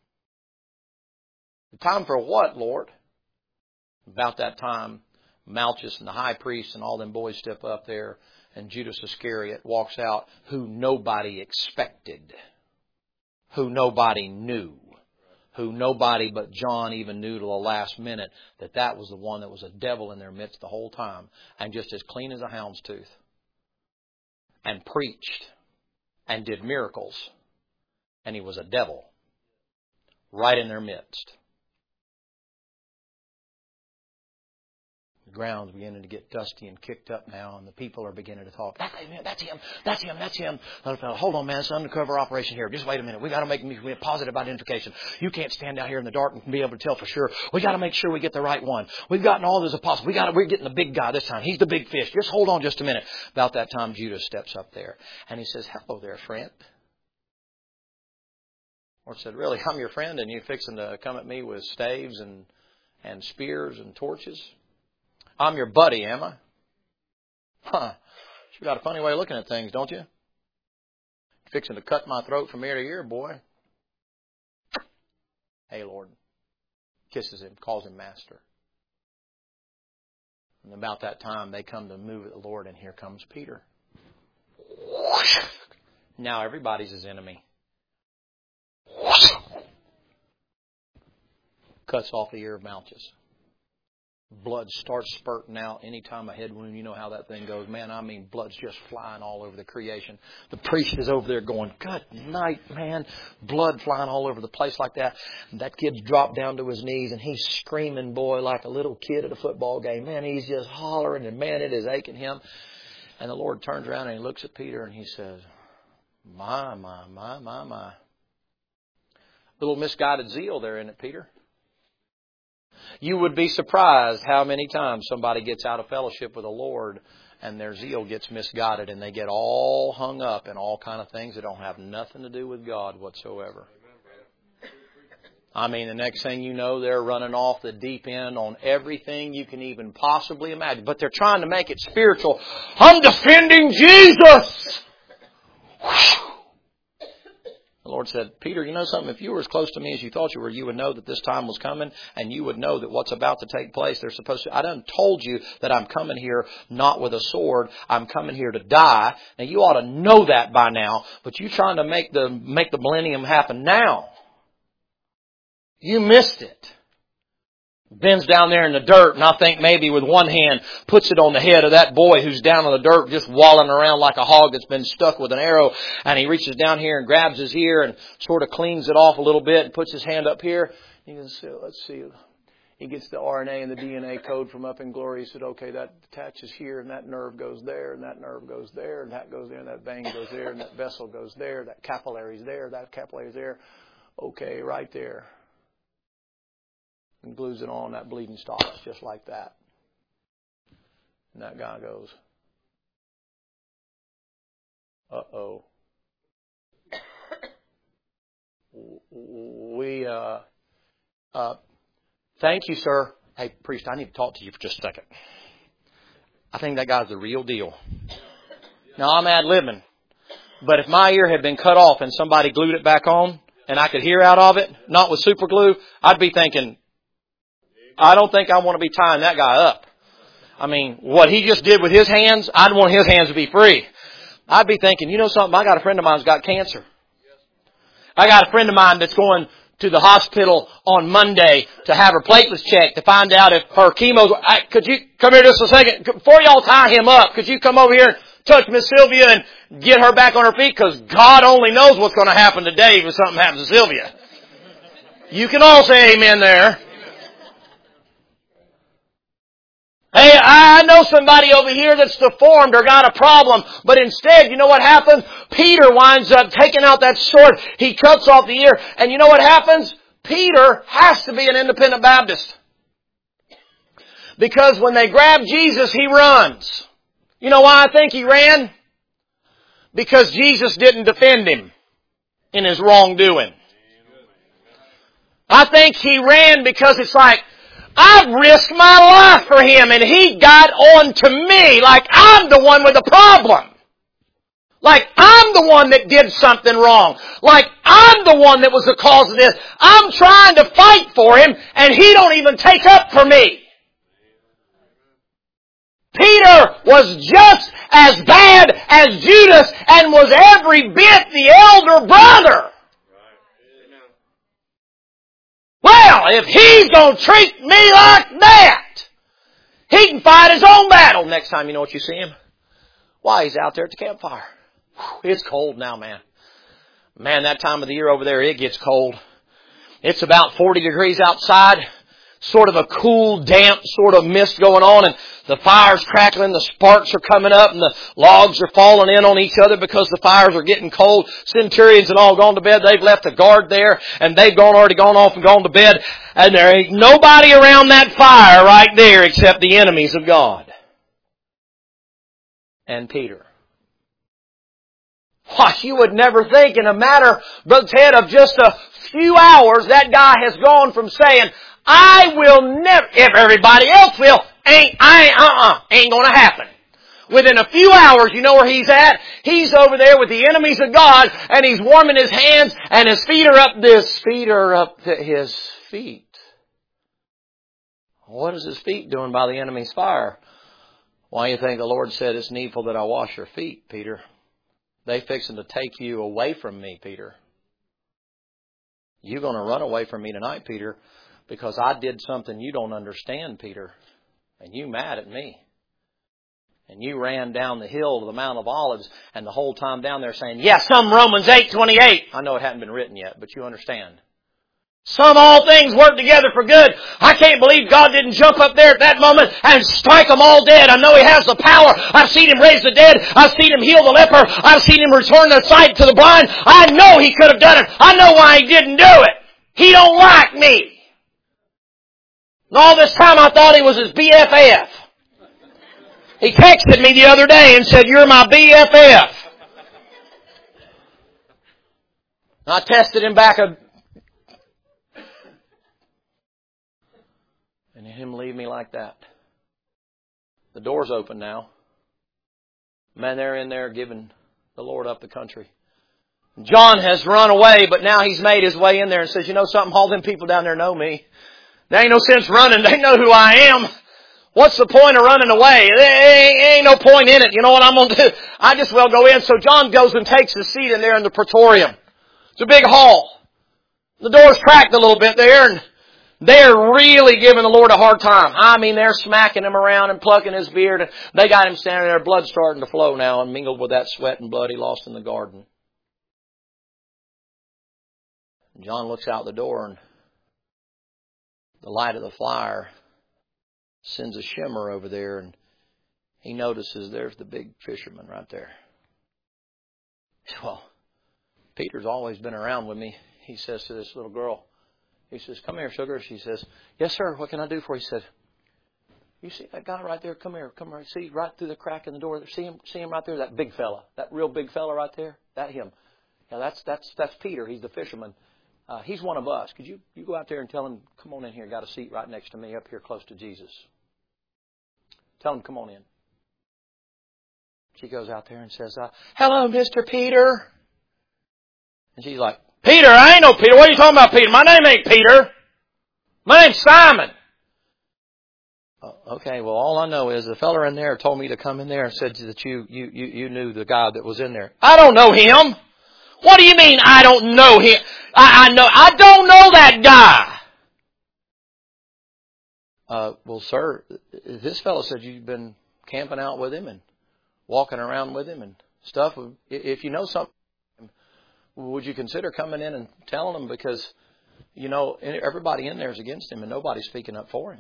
The time for what, Lord? About that time, Malchus and the high priest and all them boys step up there. And Judas Iscariot walks out, who nobody expected, who nobody knew, who nobody but John even knew till the last minute that that was the one that was a devil in their midst the whole time and just as clean as a hound's tooth and preached and did miracles and he was a devil right in their midst. The ground's beginning to get dusty and kicked up now, and the people are beginning to talk. That's him, that's him, that's him, that's him. Hold on, man, it's an undercover operation here. Just wait a minute. We got to make a positive identification. You can't stand out here in the dark and be able to tell for sure. We got to make sure we get the right one. We've gotten all those apostles. We got to, we're getting the big guy this time. He's the big fish. Just hold on just a minute. About that time, Judas steps up there, and he says, "Hello there, friend." Lord said, "Really, I'm your friend, and you fixing to come at me with staves and and spears and torches? I'm your buddy, am I? Huh. You got a funny way of looking at things, don't you? Fixing to cut my throat from ear to ear, boy. Hey, Lord." Kisses him, calls him master. And about that time, they come to move at the Lord, and here comes Peter. Now everybody's his enemy. Cuts off the ear of Malchus. Blood starts spurting out anytime a head wound. You know how that thing goes. Man, I mean, blood's just flying all over the creation. The priest is over there going, good night, man. Blood flying all over the place like that. And that kid's dropped down to his knees and he's screaming, boy, like a little kid at a football game. Man, he's just hollering and man, it is aching him. And the Lord turns around and He looks at Peter and He says, my, my, my, my, my. Little misguided zeal there, isn't it, Peter? You would be surprised how many times somebody gets out of fellowship with the Lord and their zeal gets misguided and they get all hung up in all kind of things that don't have nothing to do with God whatsoever. I mean, the next thing you know, they're running off the deep end on everything you can even possibly imagine. But they're trying to make it spiritual. I'm defending Jesus! The Lord said, Peter, you know something? If you were as close to me as you thought you were, you would know that this time was coming and you would know that what's about to take place, they're supposed to. I done told you that I'm coming here not with a sword. I'm coming here to die. Now, you ought to know that by now, but you're trying to make the, make the millennium happen now. You missed it. Bends down there in the dirt and I think maybe with one hand puts it on the head of that boy who's down in the dirt just walling around like a hog that's been stuck with an arrow. And he reaches down here and grabs his ear and sort of cleans it off a little bit and puts his hand up here. You can see, let's see. He gets the R N A and the D N A code from up in glory. He said, okay, that attaches here and that nerve goes there and that nerve goes there and that goes there and that vein goes there and that vessel goes there. That capillary's there, that capillary's there. Okay, right there. And glues it on, that bleeding stops just like that. And that guy goes, uh-oh. We, uh, uh, thank you, sir. Hey, priest, I need to talk to you for just a second. I think that guy's the real deal. Now, I'm ad-libbing. But if my ear had been cut off and somebody glued it back on and I could hear out of it, not with super glue, I'd be thinking, I don't think I want to be tying that guy up. I mean, what he just did with his hands, I'd want his hands to be free. I'd be thinking, you know something, I got a friend of mine who's got cancer. I got a friend of mine that's going to the hospital on Monday to have her platelets checked to find out if her chemo... I, could you come here just a second? Before y'all tie him up, could you come over here and touch Miss Sylvia and get her back on her feet? Because God only knows what's going to happen to Dave if something happens to Sylvia. You can all say amen there. Hey, I know somebody over here that's deformed or got a problem, but instead, you know what happens? Peter winds up taking out that sword. He cuts off the ear, and you know what happens? Peter has to be an independent Baptist. Because when they grab Jesus, he runs. You know why I think he ran? Because Jesus didn't defend him in his wrongdoing. I think he ran because it's like, I've risked my life for him and he got on to me like I'm the one with the problem. Like I'm the one that did something wrong. Like I'm the one that was the cause of this. I'm trying to fight for him and he don't even take up for me. Peter was just as bad as Judas and was every bit the elder brother. Well, if he's going to treat me like that, he can fight his own battle. Next time you know what you see him? Why, he's out there at the campfire. Whew, it's cold now, man. Man, that time of the year over there, it gets cold. It's about forty degrees outside. Sort of a cool, damp sort of mist going on, and the fire's crackling, the sparks are coming up, and the logs are falling in on each other because the fires are getting cold. Centurions had all gone to bed. They've left a guard there, and they've gone already gone off and gone to bed. And there ain't nobody around that fire right there except the enemies of God. And Peter. Why, you would never think in a matter, Brother Ted, of just a few hours, that guy has gone from saying, I will never, if everybody else will, ain't, I ain't, uh-uh, ain't gonna happen. Within a few hours, you know where he's at? He's over there with the enemies of God, and he's warming his hands, and his feet are up, his feet are up to his feet. What is his feet doing by the enemy's fire? Why do you think the Lord said it's needful that I wash your feet, Peter? They fixing to take you away from me, Peter. You're going to run away from me tonight, Peter, because I did something you don't understand, Peter. And you mad at me. And you ran down the hill to the Mount of Olives, and the whole time down there saying, yes, some Romans eight twenty-eight. I know it hadn't been written yet, but you understand. Some all things work together for good. I can't believe God didn't jump up there at that moment and strike them all dead. I know He has the power. I've seen Him raise the dead. I've seen Him heal the leper. I've seen Him return the sight to the blind. I know He could have done it. I know why He didn't do it. He don't like me. And all this time I thought He was His B F F. He texted me the other day and said, you're my B F F. I tested him back a and him leave me like that. The door's open now. Man, they're in there giving the Lord up the country. John has run away, but now he's made his way in there and says, you know something, all them people down there know me. There ain't no sense running. They know who I am. What's the point of running away? There ain't, ain't no point in it. You know what I'm going to do? I just will go in. So John goes and takes his seat in there in the praetorium. It's a big hall. The door's cracked a little bit there, and they're really giving the Lord a hard time. I mean, they're smacking him around and plucking his beard. And they got him standing there, blood starting to flow now, and mingled with that sweat and blood he lost in the garden. And John looks out the door, and the light of the fire sends a shimmer over there, and he notices there's the big fisherman right there. Well, Peter's always been around with me. He says to this little girl, he says, come here, sugar. She says, yes, sir. What can I do for you? He said, you see that guy right there? Come here. Come right. See right through the crack in the door. See him? See him right there? That big fella. That real big fella right there? That him. Yeah, that's that's that's Peter. He's the fisherman. Uh, he's one of us. Could you, you go out there and tell him, come on in here. Got a seat right next to me up here close to Jesus. Tell him, come on in. She goes out there and says, uh, hello, Mister Peter. And she's like, Peter, I ain't no Peter. What are you talking about, Peter? My name ain't Peter. My name's Simon. Oh, okay, well, all I know is the fella in there told me to come in there and said that you, you, you, you knew the guy that was in there. I don't know him. What do you mean I don't know him? I, I know, I don't know that guy. Uh, well, sir, this fellow said you've been camping out with him and walking around with him and stuff. If you know something, would you consider coming in and telling him? Because, you know, everybody in there is against him and nobody's speaking up for him.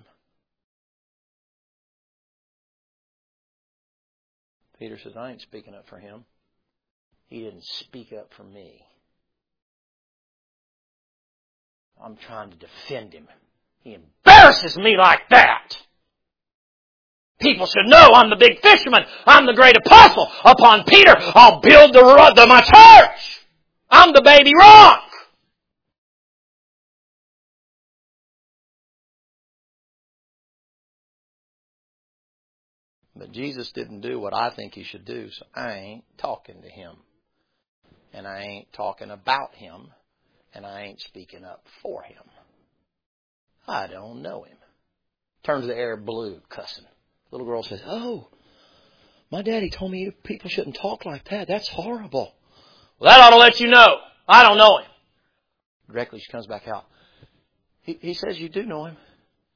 Peter says, I ain't speaking up for him. He didn't speak up for me. I'm trying to defend him. He embarrasses me like that. People should know I'm the big fisherman. I'm the great apostle. Upon Peter, I'll build the, the my church. I'm the baby rock. But Jesus didn't do what I think He should do, so I ain't talking to Him. And I ain't talking about Him. And I ain't speaking up for Him. I don't know Him. Turns the air blue, cussing. Little girl says, oh, my daddy told me people shouldn't talk like that. That's horrible. Well, that ought to let you know. I don't know him. Directly she comes back out. He, he says you do know him.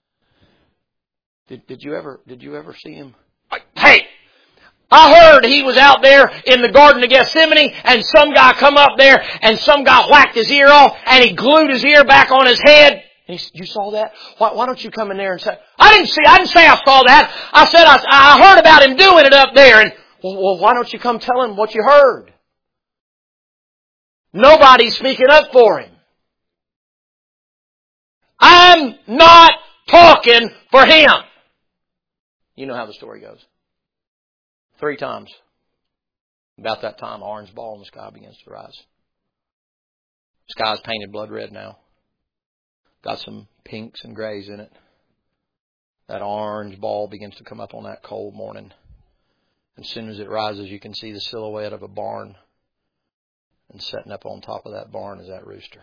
Did, did you ever did you ever see him? Hey! I heard he was out there in the Garden of Gethsemane and some guy come up there and some guy whacked his ear off and he glued his ear back on his head. And he said, you saw that? Why, why don't you come in there and say, I didn't see, I didn't say I saw that. I said I, I heard about him doing it up there. And well, well, why don't you come tell him what you heard? Nobody's speaking up for him. I'm not talking for him. You know how the story goes. Three times. About that time, orange ball in the sky begins to rise. The sky's painted blood red now. Got some pinks and grays in it. That orange ball begins to come up on that cold morning. And as soon as it rises, you can see the silhouette of a barn. And setting up on top of that barn is that rooster.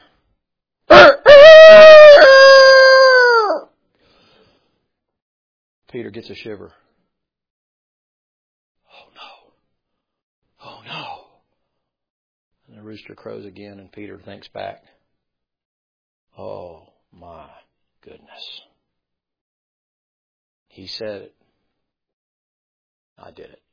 Peter gets a shiver. Oh no. Oh no. And the rooster crows again and Peter thinks back. Oh my goodness. He said it. I did it.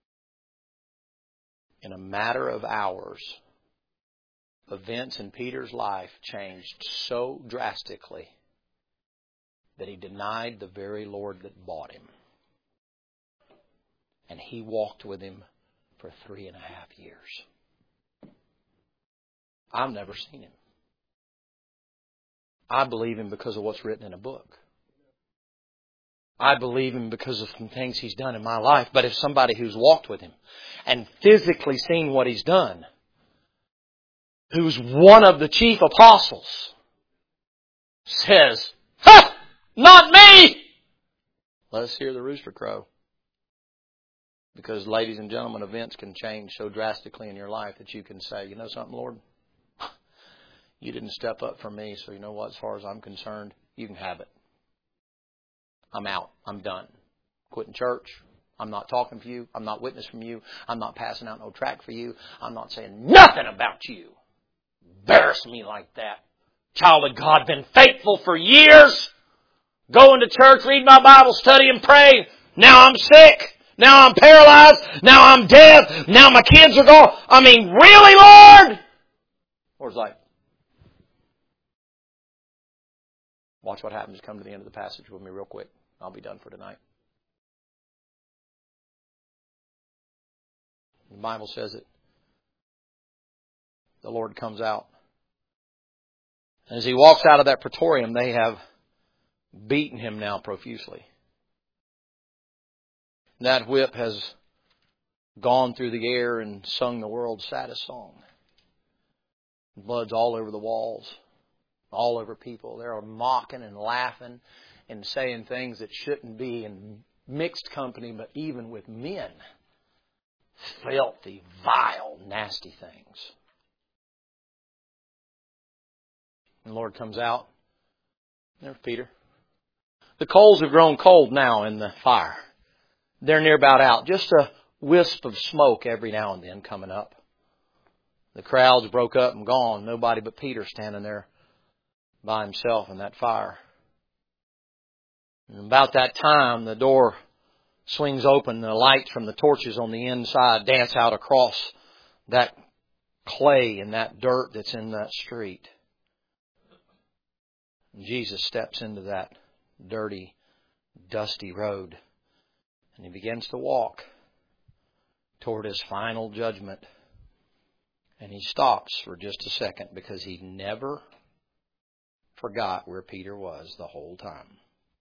In a matter of hours, events in Peter's life changed so drastically that he denied the very Lord that bought him. And he walked with him for three and a half years. I've never seen him. I believe him because of what's written in a book. I believe him because of some things he's done in my life. But if somebody who's walked with him and physically seen what he's done, who's one of the chief apostles, says, "Ha! Not me!" Let us hear the rooster crow. Because, ladies and gentlemen, events can change so drastically in your life that you can say, "You know something, Lord? You didn't step up for me, so you know what? As far as I'm concerned, you can have it. I'm out. I'm done. Quitting church. I'm not talking for you. I'm not witnessing from you. I'm not passing out no tract for you. I'm not saying nothing about you. Embarrass me like that. Child of God, been faithful for years. Going to church, read my Bible, study and pray. Now I'm sick. Now I'm paralyzed. Now I'm deaf. Now my kids are gone. I mean, really, Lord?" Lord's like, watch what happens. Come to the end of the passage with me real quick. I'll be done for tonight. The Bible says that the Lord comes out. And as he walks out of that praetorium, they have beaten him now profusely. That whip has gone through the air and sung the world's saddest song. Blood's all over the walls, all over people. They're mocking and laughing and saying things that shouldn't be in mixed company, but even with men. Filthy, vile, nasty things. And the Lord comes out. There's Peter. The coals have grown cold now in the fire. They're near about out. Just a wisp of smoke every now and then coming up. The crowds broke up and gone. Nobody but Peter standing there by himself in that fire. And about that time, the door swings open and the lights from the torches on the inside dance out across that clay and that dirt that's in that street. And Jesus steps into that dirty, dusty road. And he begins to walk toward his final judgment. And he stops for just a second because he never forgot where Peter was the whole time.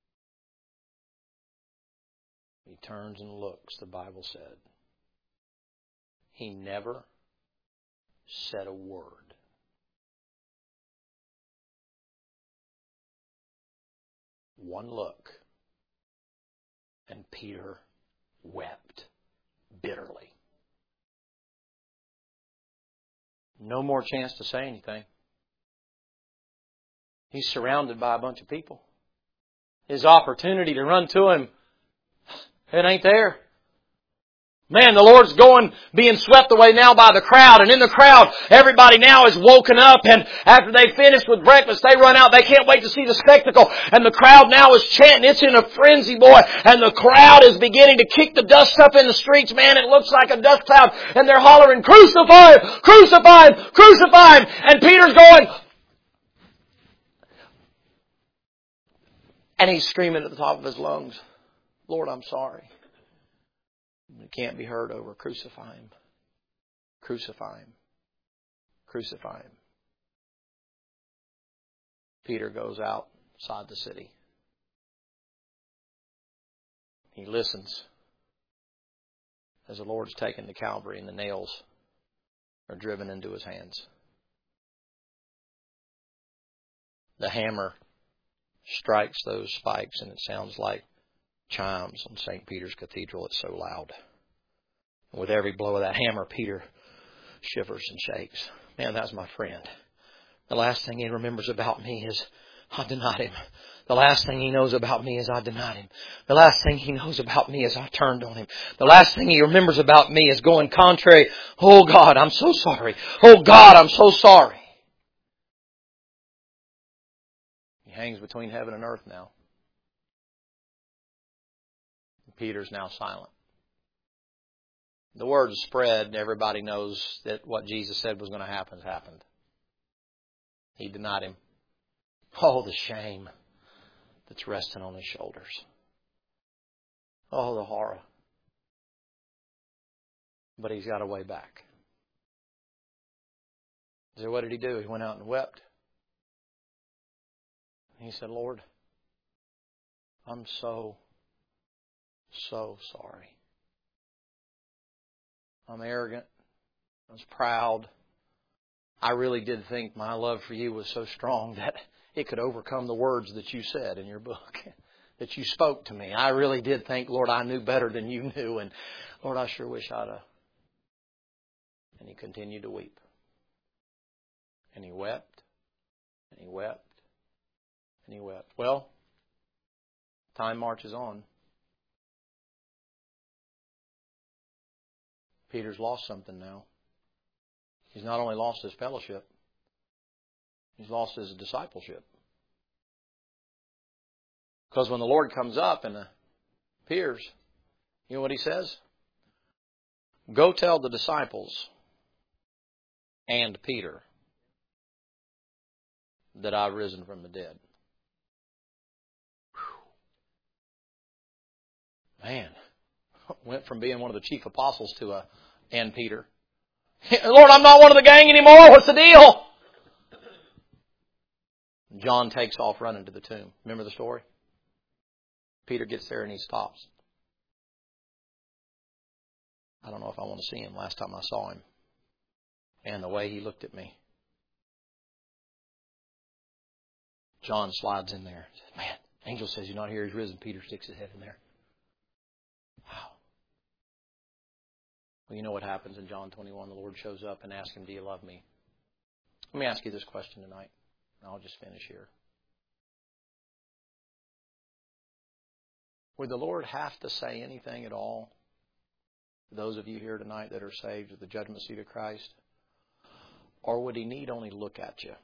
He turns and looks, the Bible said. He never said a word. One look, and Peter wept bitterly. No more chance to say anything. He's surrounded by a bunch of people. His opportunity to run to him, it ain't there. Man, the Lord's going, being swept away now by the crowd. And in the crowd, everybody now is woken up. And after they finish with breakfast, they run out. They can't wait to see the spectacle. And the crowd now is chanting. It's in a frenzy, boy. And the crowd is beginning to kick the dust up in the streets. Man, it looks like a dust cloud. And they're hollering, "Crucify him! Crucify him! Crucify him!" And Peter's going. And he's screaming at the top of his lungs, "Lord, I'm sorry." It can't be heard over. Crucify him. Crucify him. Crucify him. Peter goes outside the city. He listens as the Lord's taken to Calvary and the nails are driven into his hands. The hammer strikes those spikes and it sounds like chimes on Saint Peter's Cathedral. It's so loud. With every blow of that hammer, Peter shivers and shakes. Man, that's my friend. The last thing he remembers about me is I denied him. The last thing he knows about me is I denied him. The last thing he knows about me is I turned on him. The last thing he remembers about me is going contrary. Oh God, I'm so sorry. Oh God, I'm so sorry. He hangs between heaven and earth now. Peter's now silent. The word is spread, and everybody knows that what Jesus said was going to happen has happened. He denied Him. Oh, the shame that's resting on His shoulders. Oh, the horror. But He's got a way back. So what did He do? He went out and wept. He said, Lord, I'm so, so sorry. I'm arrogant. I was proud. I really did think my love for you was so strong that it could overcome the words that you said in your book, that you spoke to me. I really did think, Lord, I knew better than you knew. And Lord, I sure wish I'd have. And he continued to weep. And he wept. And he wept. And he wept. Well, time marches on. Peter's lost something now. He's not only lost his fellowship, he's lost his discipleship. Because when the Lord comes up and appears, you know what he says? Go tell the disciples and Peter that I've risen from the dead. Whew. Man, went from being one of the chief apostles to a and Peter. Lord, I'm not one of the gang anymore. What's the deal? John takes off running to the tomb. Remember the story? Peter gets there and he stops. I don't know if I want to see him. Last time I saw him. And the way he looked at me. John slides in there. Says, man, angel says you're not here. He's risen. Peter sticks his head in there. Wow. Well, you know what happens in John twenty-one. The Lord shows up and asks him, do you love me? Let me ask you this question tonight. And I'll just finish here. Would the Lord have to say anything at all to those of you here tonight that are saved at the judgment seat of Christ? Or would He need only look at you?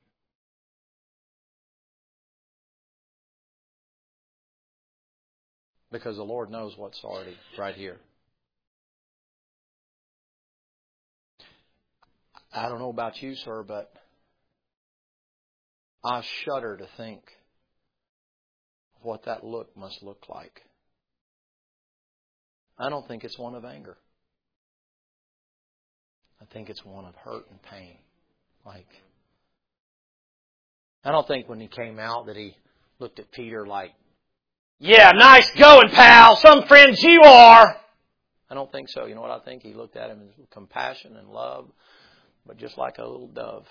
Because the Lord knows what's already right here. I don't know about you, sir, but I shudder to think of what that look must look like. I don't think it's one of anger. I think it's one of hurt and pain. Like, I don't think when he came out that he looked at Peter like, yeah, nice going, pal. Some friends you are. I don't think so. You know what I think? He looked at him with compassion and love, but just like a little dove.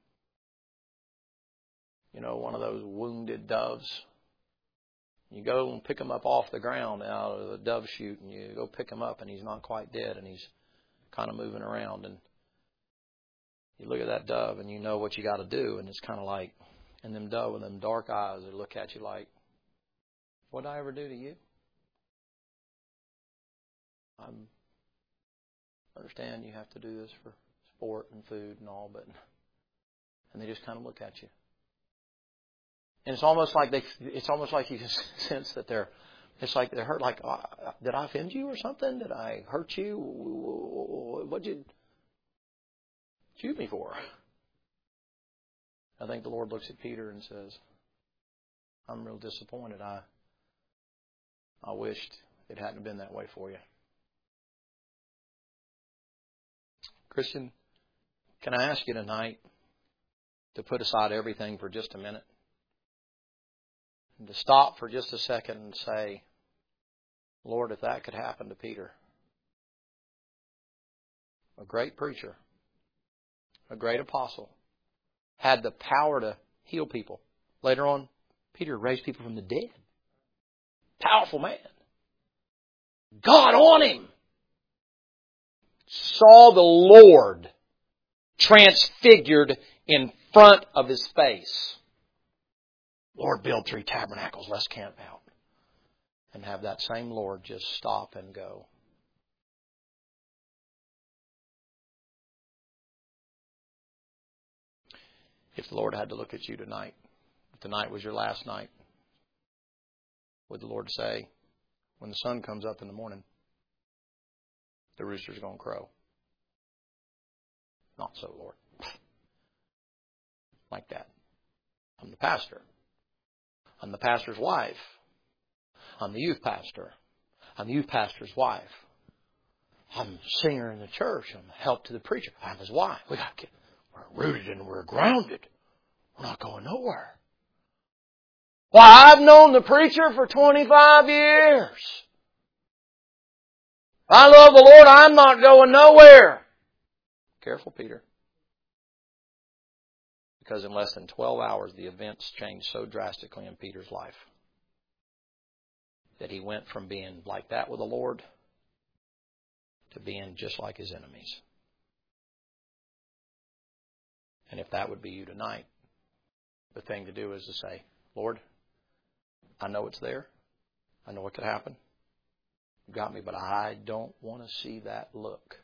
You know, one of those wounded doves. You go and pick him up off the ground out of the dove chute, and you go pick him up, and he's not quite dead, and he's kind of moving around. And you look at that dove, and you know what you got to do, and it's kind of like, and them dove with them dark eyes, they look at you like, what did I ever do to you? I understand you have to do this for sport and food and all, but and they just kind of look at you. And it's almost like they, it's almost like you can sense that they're, it's like they're hurt. Like, oh, did I offend you or something? Did I hurt you? What'd you shoot me for? I think the Lord looks at Peter and says, I'm real disappointed. I, I wished it hadn't been that way for you. Christian, can I ask you tonight to put aside everything for just a minute? And to stop for just a second and say, Lord, if that could happen to Peter, a great preacher, a great apostle, had the power to heal people. Later on, Peter raised people from the dead. Powerful man. God on him. Saw the Lord transfigured in front of his face. Lord, build three tabernacles. Let's camp out. And have that same Lord just stop and go. If the Lord had to look at you tonight, if tonight was your last night, would the Lord say, when the sun comes up in the morning, the rooster's going to crow. Not so, Lord. Like that. I'm the pastor. I'm the pastor's wife. I'm the youth pastor. I'm the youth pastor's wife. I'm a singer in the church. I'm a help to the preacher. I'm his wife. We got to get, we're rooted and we're grounded. We're not going nowhere. Why, I've known the preacher for twenty-five years. I love the Lord. I'm not going nowhere. Careful, Peter. Because in less than twelve hours, the events changed so drastically in Peter's life that he went from being like that with the Lord to being just like his enemies. And if that would be you tonight, the thing to do is to say, Lord, I know it's there. I know it could happen. You got me, but I don't want to see that look.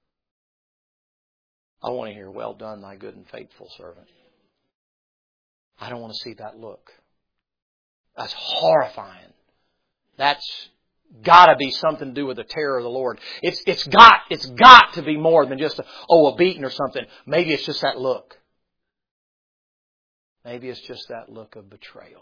I want to hear, well done, thy good and faithful servant. I don't want to see that look. That's horrifying. That's got to be something to do with the terror of the Lord. It's it's got it's got to be more than just a, oh a beating or something. Maybe it's just that look. Maybe it's just that look of betrayal.